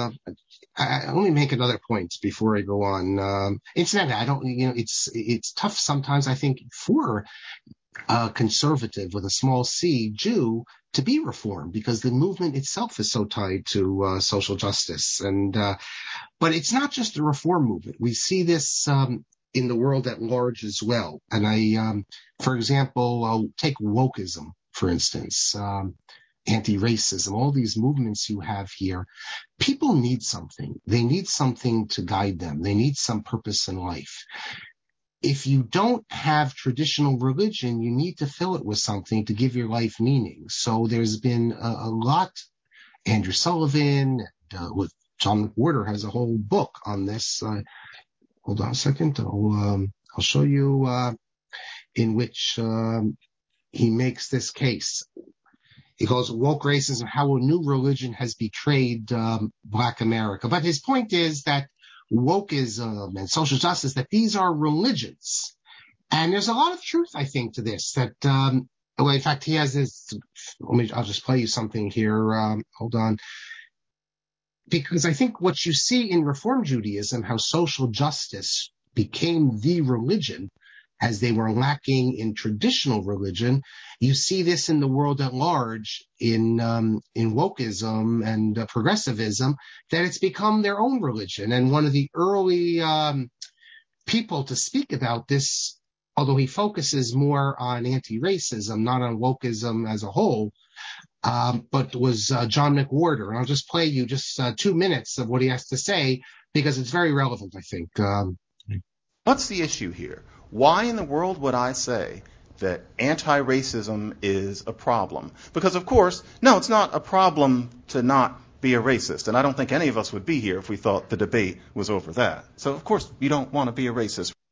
me make another point before I go on. Incidentally, it's tough sometimes, I think, for a conservative with a small c Jew to be Reformed, because the movement itself is so tied to social justice. But it's not just the Reform movement. We see this in the world at large as well. And for example, I'll take wokeism, for instance. Anti-racism, all these movements you have here, people need something. They need something to guide them. They need some purpose in life. If you don't have traditional religion, you need to fill it with something to give your life meaning. So there's been a lot. Andrew Sullivan, with John McWhorter has a whole book on this. Hold on a second. I'll show you in which he makes this case. He calls it woke racism, how a new religion has betrayed Black America. But his point is that wokeism and social justice, that these are religions. And there's a lot of truth, I think, to this. In fact, he has this. I'll just play you something here. Hold on. Because I think what you see in Reform Judaism, how social justice became the religion, as they were lacking in traditional religion. You see this in the world at large, in wokeism and progressivism, that it's become their own religion. And one of the early people to speak about this, although he focuses more on anti-racism, not on wokeism as a whole, but was John McWhorter. And I'll just play you just 2 minutes of what he has to say, because it's very relevant, I think. What's the issue here? Why in the world would I say that anti-racism is a problem? Because, of course, no, it's not a problem to not be a racist. And I don't think any of us would be here if we thought the debate was over that. So, of course, you don't want to be a racist,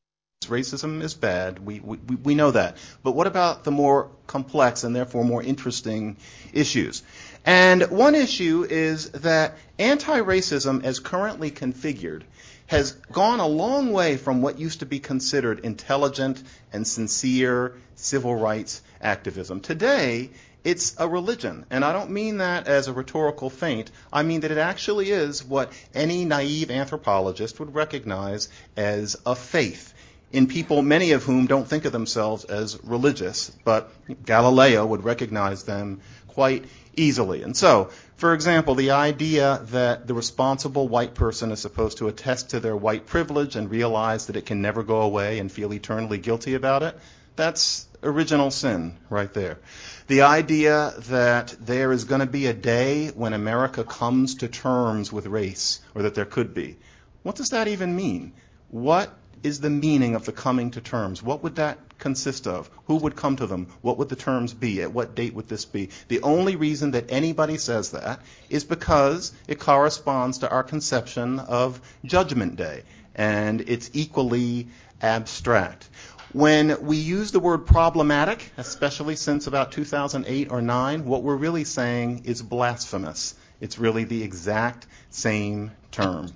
Racism is bad. We know that. But what about the more complex and therefore more interesting issues? And one issue is that anti-racism, as currently configured, has gone a long way from what used to be considered intelligent and sincere civil rights activism. Today, it's a religion, and I don't mean that as a rhetorical feint. I mean that it actually is what any naive anthropologist would recognize as a faith in people, many of whom don't think of themselves as religious, but Galileo would recognize them quite easily. And so, for example, the idea that the responsible white person is supposed to attest to their white privilege and realize that it can never go away and feel eternally guilty about it, that's original sin right there. The idea that there is going to be a day when America comes to terms with race, or that there could be. What does that even mean? What is the meaning of the coming to terms? What would that consist of? Who would come to them? What would the terms be? At what date would this be? The only reason that anybody says that is because it corresponds to our conception of Judgment Day, and it's equally abstract. When we use the word problematic, especially since about 2008 or 9, what we're really saying is blasphemous. It's really the exact same term.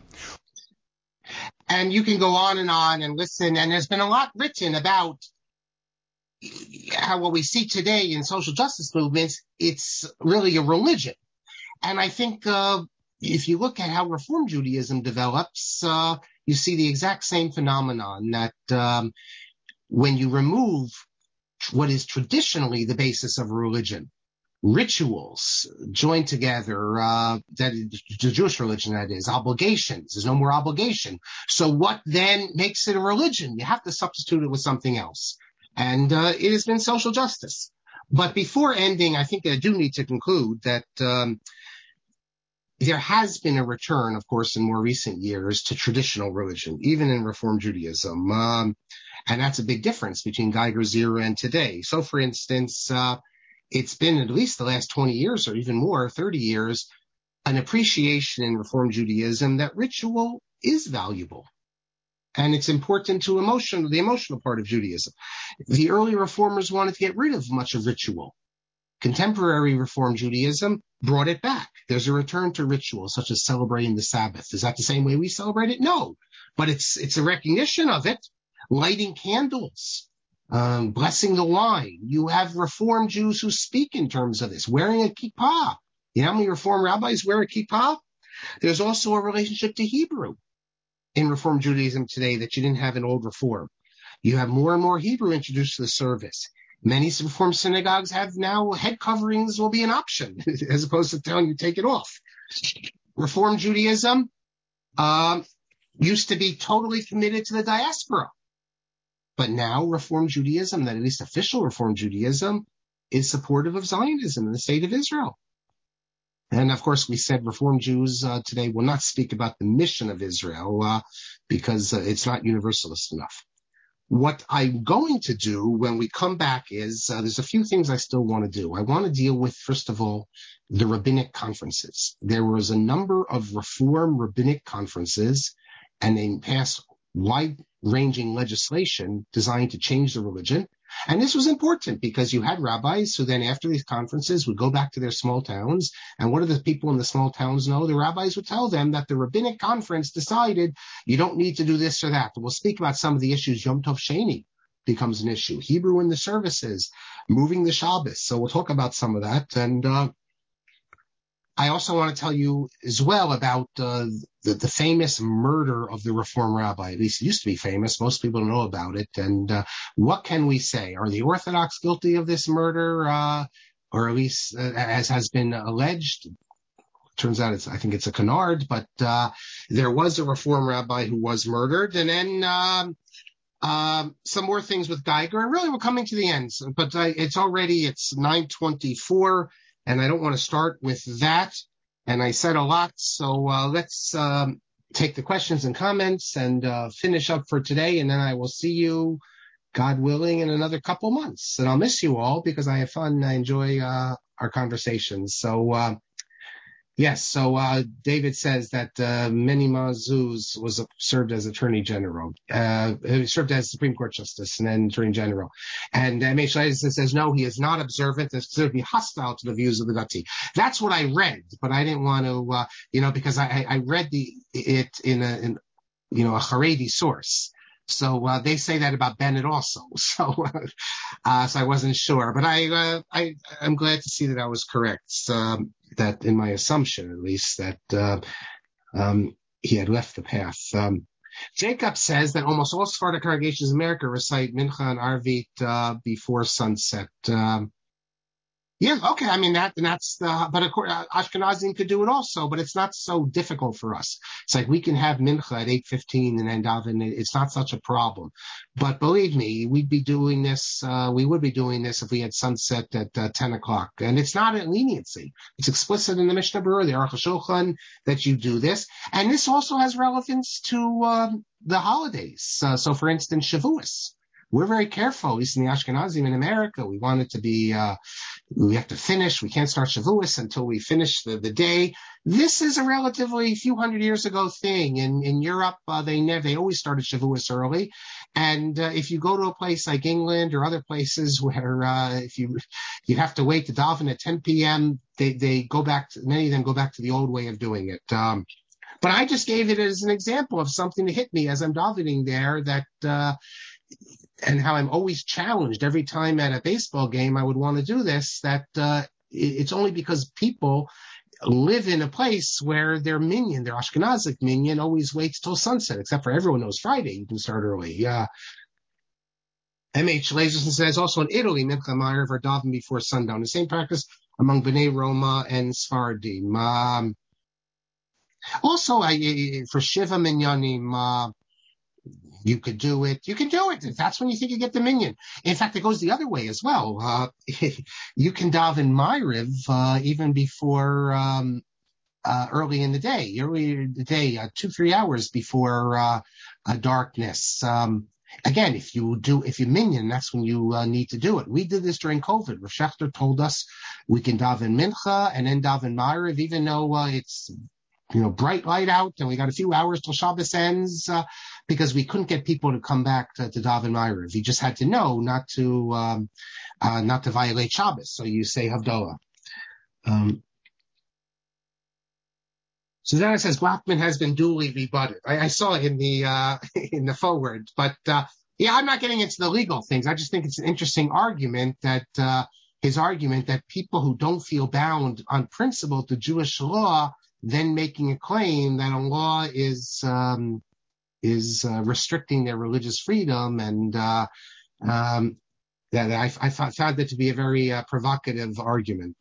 And you can go on and listen, and there's been a lot written about how what we see today in social justice movements, it's really a religion. And I think if you look at how Reform Judaism develops, you see the exact same phenomenon that when you remove what is traditionally the basis of a religion, rituals joined together, that the Jewish religion, that is, obligations. There's no more obligation. So what then makes it a religion? You have to substitute it with something else. And it has been social justice. But before ending, I think I do need to conclude that there has been a return, of course, in more recent years to traditional religion, even in Reform Judaism. And that's a big difference between Geiger's era and today. So, for instance, it's been at least the last 20 years or even more, 30 years, an appreciation in Reform Judaism that ritual is valuable. And it's important to the emotional part of Judaism. The early reformers wanted to get rid of much of ritual. Contemporary Reform Judaism brought it back. There's a return to ritual, such as celebrating the Sabbath. Is that the same way we celebrate it? No. But it's a recognition of it. Lighting candles, blessing the wine. You have Reform Jews who speak in terms of this, wearing a kippah. You know how many Reform rabbis wear a kippah? There's also a relationship to Hebrew in Reform Judaism today that you didn't have in Old Reform. You have more and more Hebrew introduced to the service. Many Reform synagogues have now head coverings will be an option, as opposed to telling you take it off. Reform Judaism used to be totally committed to the diaspora. But now Reform Judaism, that at least official Reform Judaism, is supportive of Zionism in the state of Israel. And of course, we said Reform Jews today will not speak about the mission of Israel because it's not universalist enough. What I'm going to do when we come back is there's a few things I still want to do. I want to deal with, first of all, the rabbinic conferences. There was a number of Reform rabbinic conferences, and they passed wide-ranging legislation designed to change the religion. And this was important because you had rabbis who then after these conferences would go back to their small towns. And what do the people in the small towns know? The rabbis would tell them that the rabbinic conference decided you don't need to do this or that. We'll speak about some of the issues. Yom Tov Sheni becomes an issue. Hebrew in the services, moving the Shabbos. So we'll talk about some of that. And I also want to tell you as well about the famous murder of the Reform rabbi. At least it used to be famous. Most people don't know about it. And what can we say? Are the Orthodox guilty of this murder? Or at least as has been alleged? Turns out I think it's a canard, but there was a Reform rabbi who was murdered. And then some more things with Geiger. And really we're coming to the end. But it's 9:24. And I don't want to start with that. And I said a lot. So let's take the questions and comments and finish up for today. And then I will see you, God willing, in another couple months. And I'll miss you all because I have fun. I enjoy our conversations. So Yes. So David says that Meni Mazuz served as Attorney General. He served as Supreme Court Justice and then Attorney General. And M.H. Leisen says, no, he is not observant. It's to be hostile to the views of the Dati. That's what I read, but I didn't want to, because I read it in a Haredi source. So they say that about Bennett also. So I wasn't sure, but I'm glad to see that I was correct. That in my assumption, at least, that he had left the path. Jacob says that almost all Sephardic congregations in America recite Mincha and Arvit before sunset. Yeah, okay. I mean but of course Ashkenazim could do it also, but it's not so difficult for us. It's like we can have mincha at 8:15 and then daven. It's not such a problem. But believe me, we would be doing this if we had sunset at 10 o'clock. And it's not a leniency. It's explicit in the Mishnah Berurah, the Aruch HaShulchan, that you do this. And this also has relevance to the holidays. So for instance, Shavuos. We're very careful, at least in the Ashkenazim in America. We want it to be, we have to finish. We can't start Shavuos until we finish the day. This is a relatively few hundred years ago thing. In Europe, they always started Shavuos early. And if you go to a place like England or other places where if you have to wait to daven at 10 p.m., many of them go back to the old way of doing it. But I just gave it as an example of something that hit me as I'm davening there that and how I'm always challenged every time at a baseball game I would want to do this, that it's only because people live in a place where their Ashkenazic minyan always waits till sunset, except for everyone knows Friday you can start early. M.H. Laserson says also in Italy, Mincha Ma'ariv are daven before sundown. The same practice among Bnei Roma and Sfardim. Also, for Shiva Minyanim, you could do it. You can do it. That's when you think you get the minyan. In fact, it goes the other way as well. You can daven Ma'ariv even before early in the day, 2-3 hours before darkness. Again, if you minyan, that's when you need to do it. We did this during COVID. Rav Shechter told us we can daven mincha and then daven Ma'ariv, even though it's bright light out and we got a few hours till Shabbos ends, because we couldn't get people to come back to daven Ma'ariv. You just had to know not to violate Shabbos. So you say Havdalah. Susanna says Blackman has been duly rebutted. I saw it in the forward, but I'm not getting into the legal things. I just think it's an interesting argument that his argument that people who don't feel bound on principle to Jewish law then making a claim that a law is restricting their religious freedom, and that I found that to be a very provocative argument.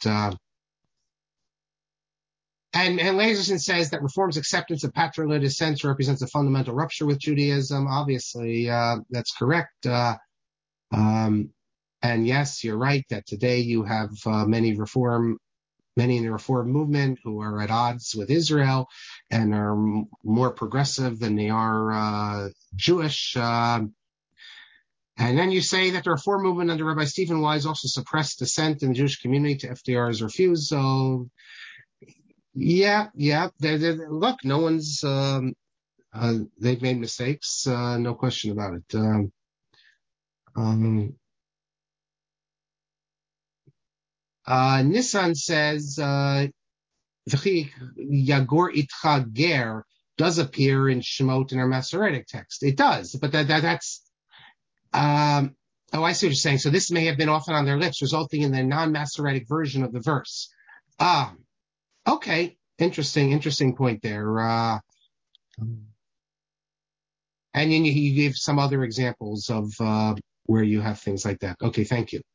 And Laserson says that Reform's acceptance of patrilineal sense represents a fundamental rupture with Judaism. Obviously, that's correct. And yes, you're right that today you have many in the Reform movement who are at odds with Israel and are more progressive than they are Jewish. And then you say that the Reform movement under Rabbi Stephen Wise also suppressed dissent in the Jewish community to FDR's refusal. Yeah. Look, no one's, they've made mistakes, no question about it. Nissan says, Yagor Itcha Ger does appear in Shemot in our Masoretic text. It does, but that's, I see what you're saying. So this may have been often on their lips, resulting in the non-Masoretic version of the verse. Okay. Interesting point there. And then you gave some other examples of, where you have things like that. Okay. Thank you.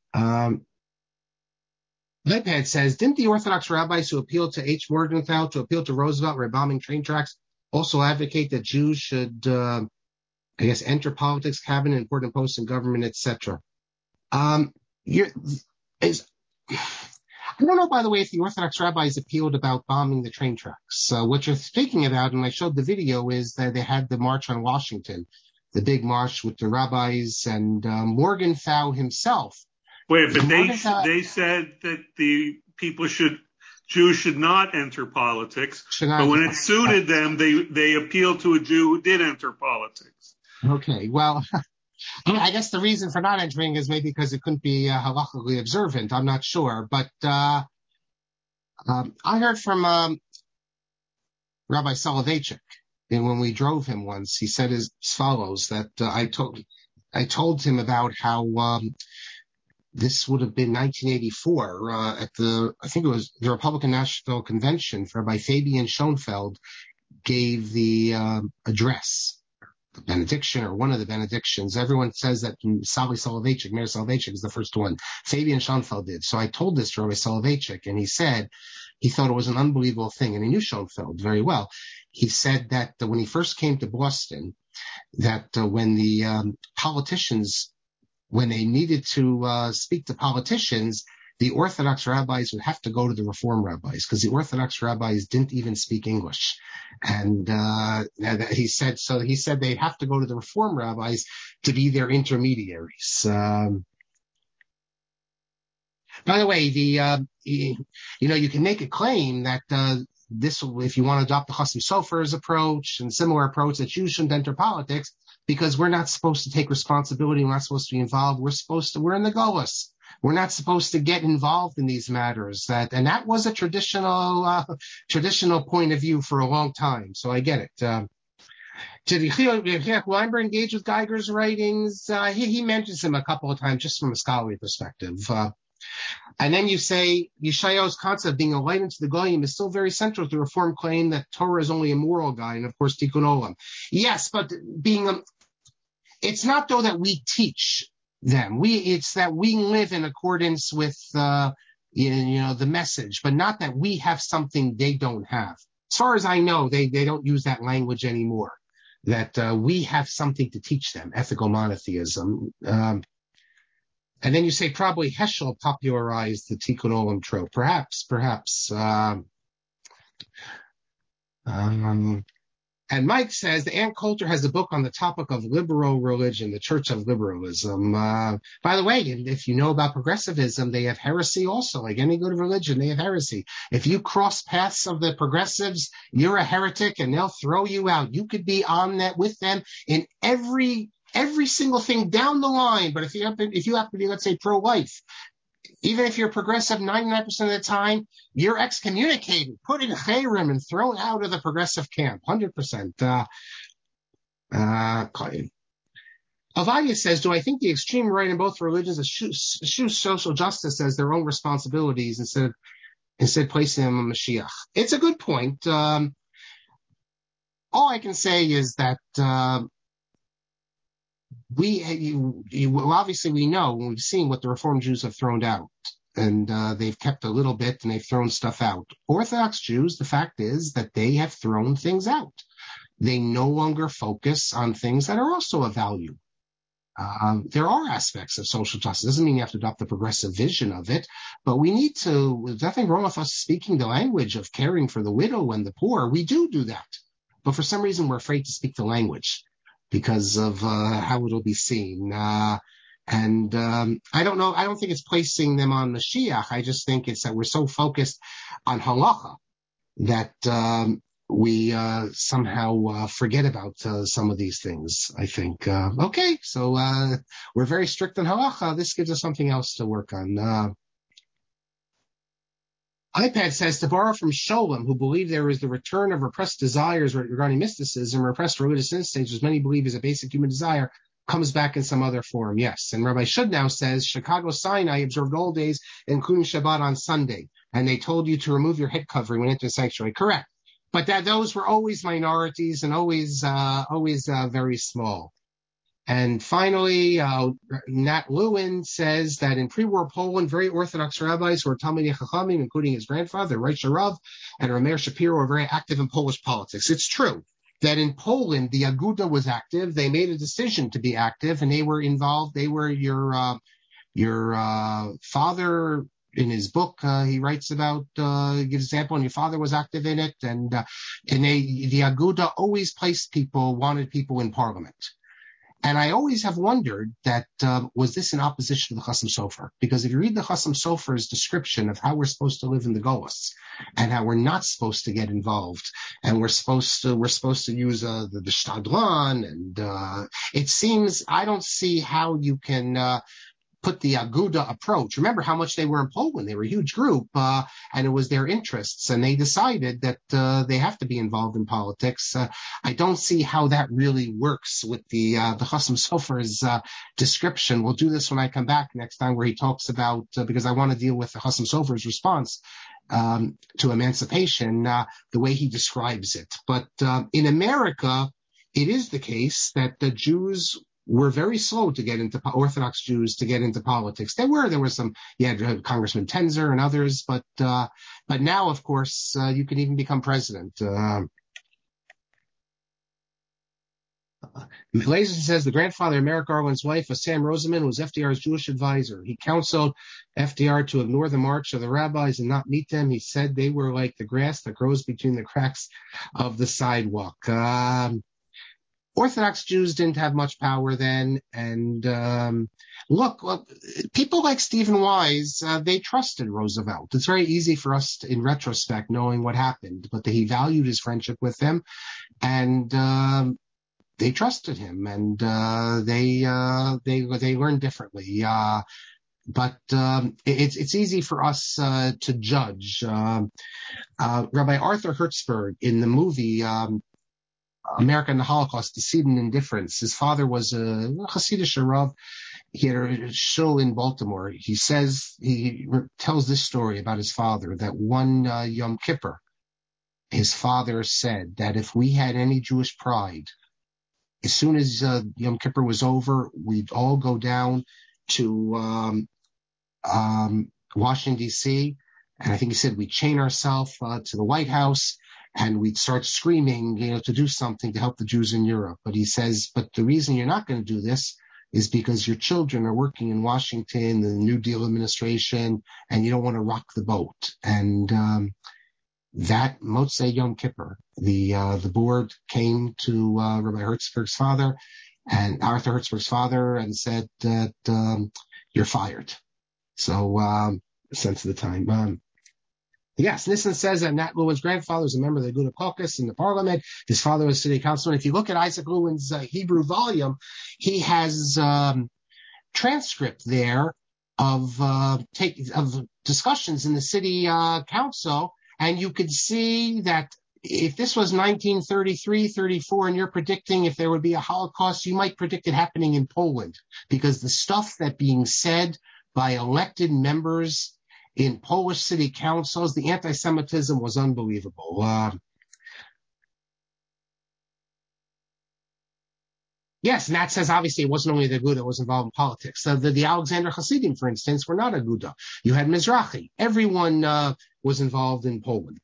iPad says, didn't the Orthodox rabbis who appealed to H. Morgenthau to appeal to Roosevelt where bombing train tracks also advocate that Jews should, enter politics, cabinet, important posts in government, etc.? I don't know, by the way, if the Orthodox rabbis appealed about bombing the train tracks. What you're speaking about, and I showed the video, is that they had the March on Washington, the big march with the rabbis, and Morgenthau himself. Wait, but they said that the people should Jews should not enter politics. Should not But when enter it suited them, they appealed to a Jew who did enter politics. Okay, well, I guess the reason for not entering is maybe because it couldn't be halachically observant. I'm not sure. But I heard from Rabbi Soloveitchik, and when we drove him once, he said as follows, that I told him about how this would have been 1984 I think it was the Republican National Convention. Rabbi Fabian Schoenfeld gave the address, the benediction, or one of the benedictions. Everyone says that Sali Soloveitchik, Meir Soloveitchik, is the first one. Fabian Schoenfeld did. So I told this to Rabbi Soloveitchik, and he said he thought it was an unbelievable thing, and he knew Schoenfeld very well. He said that when he first came to Boston, that when the politicians, when they needed to speak to politicians, the Orthodox rabbis would have to go to the Reform rabbis, because the Orthodox rabbis didn't even speak English. And he said they'd have to go to the Reform rabbis to be their intermediaries. By the way, you can make a claim that this, if you want to adopt the Chasam Sofer's approach and similar approach, that Jews shouldn't enter politics because we're not supposed to take responsibility. We're not supposed to be involved. We're in the Golus. We're not supposed to get involved in these matters. And that was a traditional point of view for a long time. So I get it. Did Yechiel Weinberg engage with Geiger's writings? He mentions him a couple of times just from a scholarly perspective. And then you say Yeshayahu's concept of being a light into the Goyim is still very central to the Reform claim that Torah is only a moral guide, and of course Tikkun Olam. Yes, but it's not though that we teach them. It's that we live in accordance with the message, but not that we have something they don't have. As far as I know, they don't use that language anymore. That we have something to teach them, ethical monotheism. And then you say probably Heschel popularized the Tikkun Olam trope. Perhaps. And Mike says the Ann Coulter has a book on the topic of liberal religion, the Church of Liberalism. By the way, if you know about progressivism, they have heresy also. Like any good religion, they have heresy. If you cross paths of the progressives, you're a heretic and they'll throw you out. You could be on that with them in every single thing down the line. But if you happen to be, let's say, pro-life, even if you're progressive 99% of the time, you're excommunicated, put in chayrim, and thrown out of the progressive camp, 100%. Avadia says, do I think the extreme right in both religions eschew social justice as their own responsibilities instead placing them on Mashiach? It's a good point. All I can say is that obviously we know, we've seen what the Reform Jews have thrown out, and they've kept a little bit and they've thrown stuff out. Orthodox Jews, the fact is that they have thrown things out. They no longer focus on things that are also of value. There are aspects of social justice. Doesn't mean you have to adopt the progressive vision of it, but there's nothing wrong with us speaking the language of caring for the widow and the poor. We do that. But for some reason, we're afraid to speak the language because of how it'll be seen. I don't know. I don't think it's placing them on Mashiach. I just think it's that we're so focused on halacha that we somehow forget about some of these things, I think. Okay, so we're very strict on halacha. This gives us something else to work on. iPad says, to borrow from Sholem, who believe there is the return of repressed desires regarding mysticism, repressed religious instincts, which many believe is a basic human desire, comes back in some other form. Yes. And Rabbi Shudnow says, Chicago Sinai observed all days, including Shabbat on Sunday, and they told you to remove your head covering when entering the sanctuary. Correct. But those were always minorities and always very small. And finally, Nat Lewin says that in pre-war Poland, very Orthodox rabbis who were Talmidei Chachamim, including his grandfather, Reish Rav, and Rameir Shapiro, were very active in Polish politics. It's true that in Poland, the Aguda was active. They made a decision to be active, and they were involved. They were your father. In his book, he writes about, gives example, and your father was active in it. The Aguda always wanted people in parliament. And I always have wondered that, was this in opposition to the Chasam Sofer? Because if you read the Chasam Sofer's description of how we're supposed to live in the Golas and how we're not supposed to get involved, and we're supposed to use the Shtadlan, and it seems I don't see how you can put the Aguda approach. Remember how much they were in Poland. They were a huge group, and it was their interests, and they decided that they have to be involved in politics. I don't see how that really works with the Chasam Sofer's description. We'll do this when I come back next time, where he talks about, because I want to deal with the Chasam Sofer's response to emancipation, the way he describes it. But in America, it is the case that the Jews were very slow to get into Orthodox Jews to get into politics. There were some, you had Congressman Tenzer and others, but now, of course, you can even become president. Lazen says the grandfather of Merrick Garland's wife was Sam Rosenman, was FDR's Jewish advisor. He counseled FDR to ignore the march of the rabbis and not meet them. He said they were like the grass that grows between the cracks of the sidewalk. Orthodox Jews didn't have much power then, and look, people like Stephen Wise, they trusted Roosevelt. It's very easy for us in retrospect knowing what happened, but he valued his friendship with them, and they trusted him, and they learned differently. But it's easy for us to judge. Rabbi Arthur Hertzberg in the movie America and the Holocaust, Deceit and Indifference. His father was a Hasidic Rav. He had a show in Baltimore. He tells this story about his father, that one Yom Kippur, his father said that if we had any Jewish pride, as soon as Yom Kippur was over, we'd all go down to Washington, D.C., and I think he said we'd chain ourselves to the White House, and we'd start screaming, to do something to help the Jews in Europe. But he says, but the reason you're not going to do this is because your children are working in Washington, the New Deal administration, and you don't want to rock the boat. And that Motzei Yom Kippur, the board came to Rabbi Hertzberg's father, and Arthur Hertzberg's father, and said that you're fired. So sense of the time. Yes, Nissen says that Nat Lewin's grandfather was a member of the Aguda Caucus in the parliament. His father was city councilman. If you look at Isaac Lewin's Hebrew volume, he has transcript there of discussions in the city council, and you could see that if this was 1933, 34, and you're predicting if there would be a Holocaust, you might predict it happening in Poland, because the stuff that being said by elected members in Polish city councils, the anti-Semitism was unbelievable. Yes, Nat says obviously it wasn't only the Aguda that was involved in politics. The Alexander Hasidim, for instance, were not Aguda. You had Mizrahi. Everyone was involved in Poland.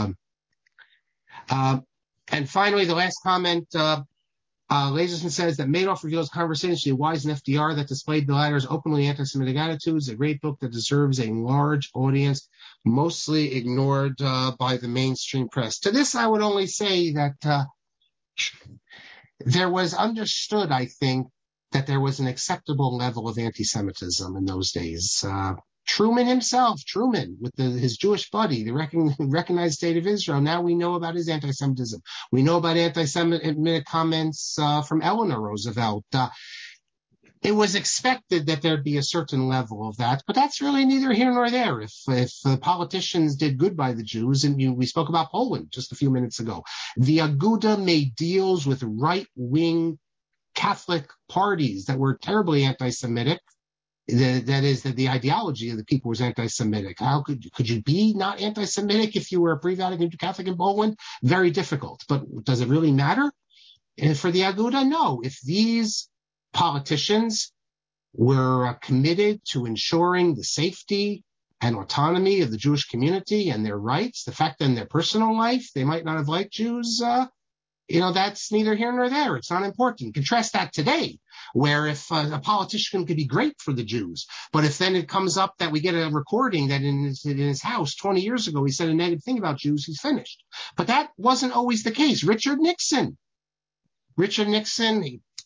And finally, the last comment, Laserson says that Madoff reveals conversations between Wise and FDR that displayed the latter's openly anti-Semitic attitudes, a great book that deserves a large audience, mostly ignored by the mainstream press. To this, I would only say that there was understood, I think, that there was an acceptable level of anti-Semitism in those days. Truman himself, with his Jewish buddy, the recognized state of Israel, now we know about his anti-Semitism. We know about anti-Semitic comments from Eleanor Roosevelt. It was expected that there'd be a certain level of that, but that's really neither here nor there. If politicians did good by the Jews, and we spoke about Poland just a few minutes ago, the Aguda made deals with right-wing Catholic parties that were terribly anti-Semitic. That is, that the ideology of the people was anti-Semitic. How could you be not anti-Semitic if you were a pre-Vatican Catholic in Poland? Very difficult. But does it really matter? For the Aguda, no. If these politicians were committed to ensuring the safety and autonomy of the Jewish community and their rights, the fact that in their personal life they might not have liked Jews, that's neither here nor there. It's not important. Contrast that today, where if a politician could be great for the Jews, but if then it comes up that we get a recording that in his house 20 years ago he said a negative thing about Jews, he's finished. But that wasn't always the case. Richard Nixon,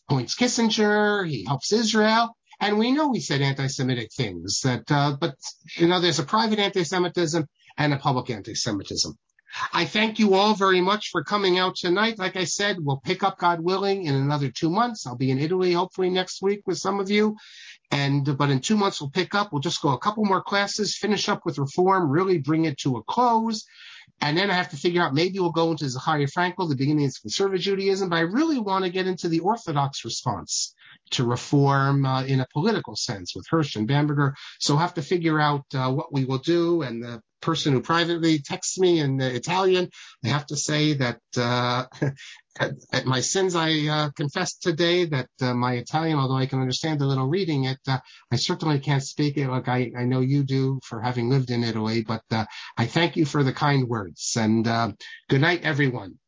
appoints Kissinger, he helps Israel, and we know he said anti-Semitic things. But there's a private anti-Semitism and a public anti-Semitism. I thank you all very much for coming out tonight. Like I said, we'll pick up, God willing, in another 2 months. I'll be in Italy hopefully next week with some of you. But in 2 months we'll pick up. We'll just go a couple more classes, finish up with Reform, really bring it to a close. And then I have to figure out, maybe we'll go into Zecharia Frankel, the beginnings of conservative Judaism, but I really want to get into the Orthodox response to Reform in a political sense with Hirsch and Bamberger. So I'll have to figure out what we will do. And the person who privately texts me in Italian, I have to say that at my sins I confess today that my Italian, although I can understand a little reading it, I certainly can't speak it like I know you do for having lived in Italy. But I thank you for the kind words. And good night, everyone.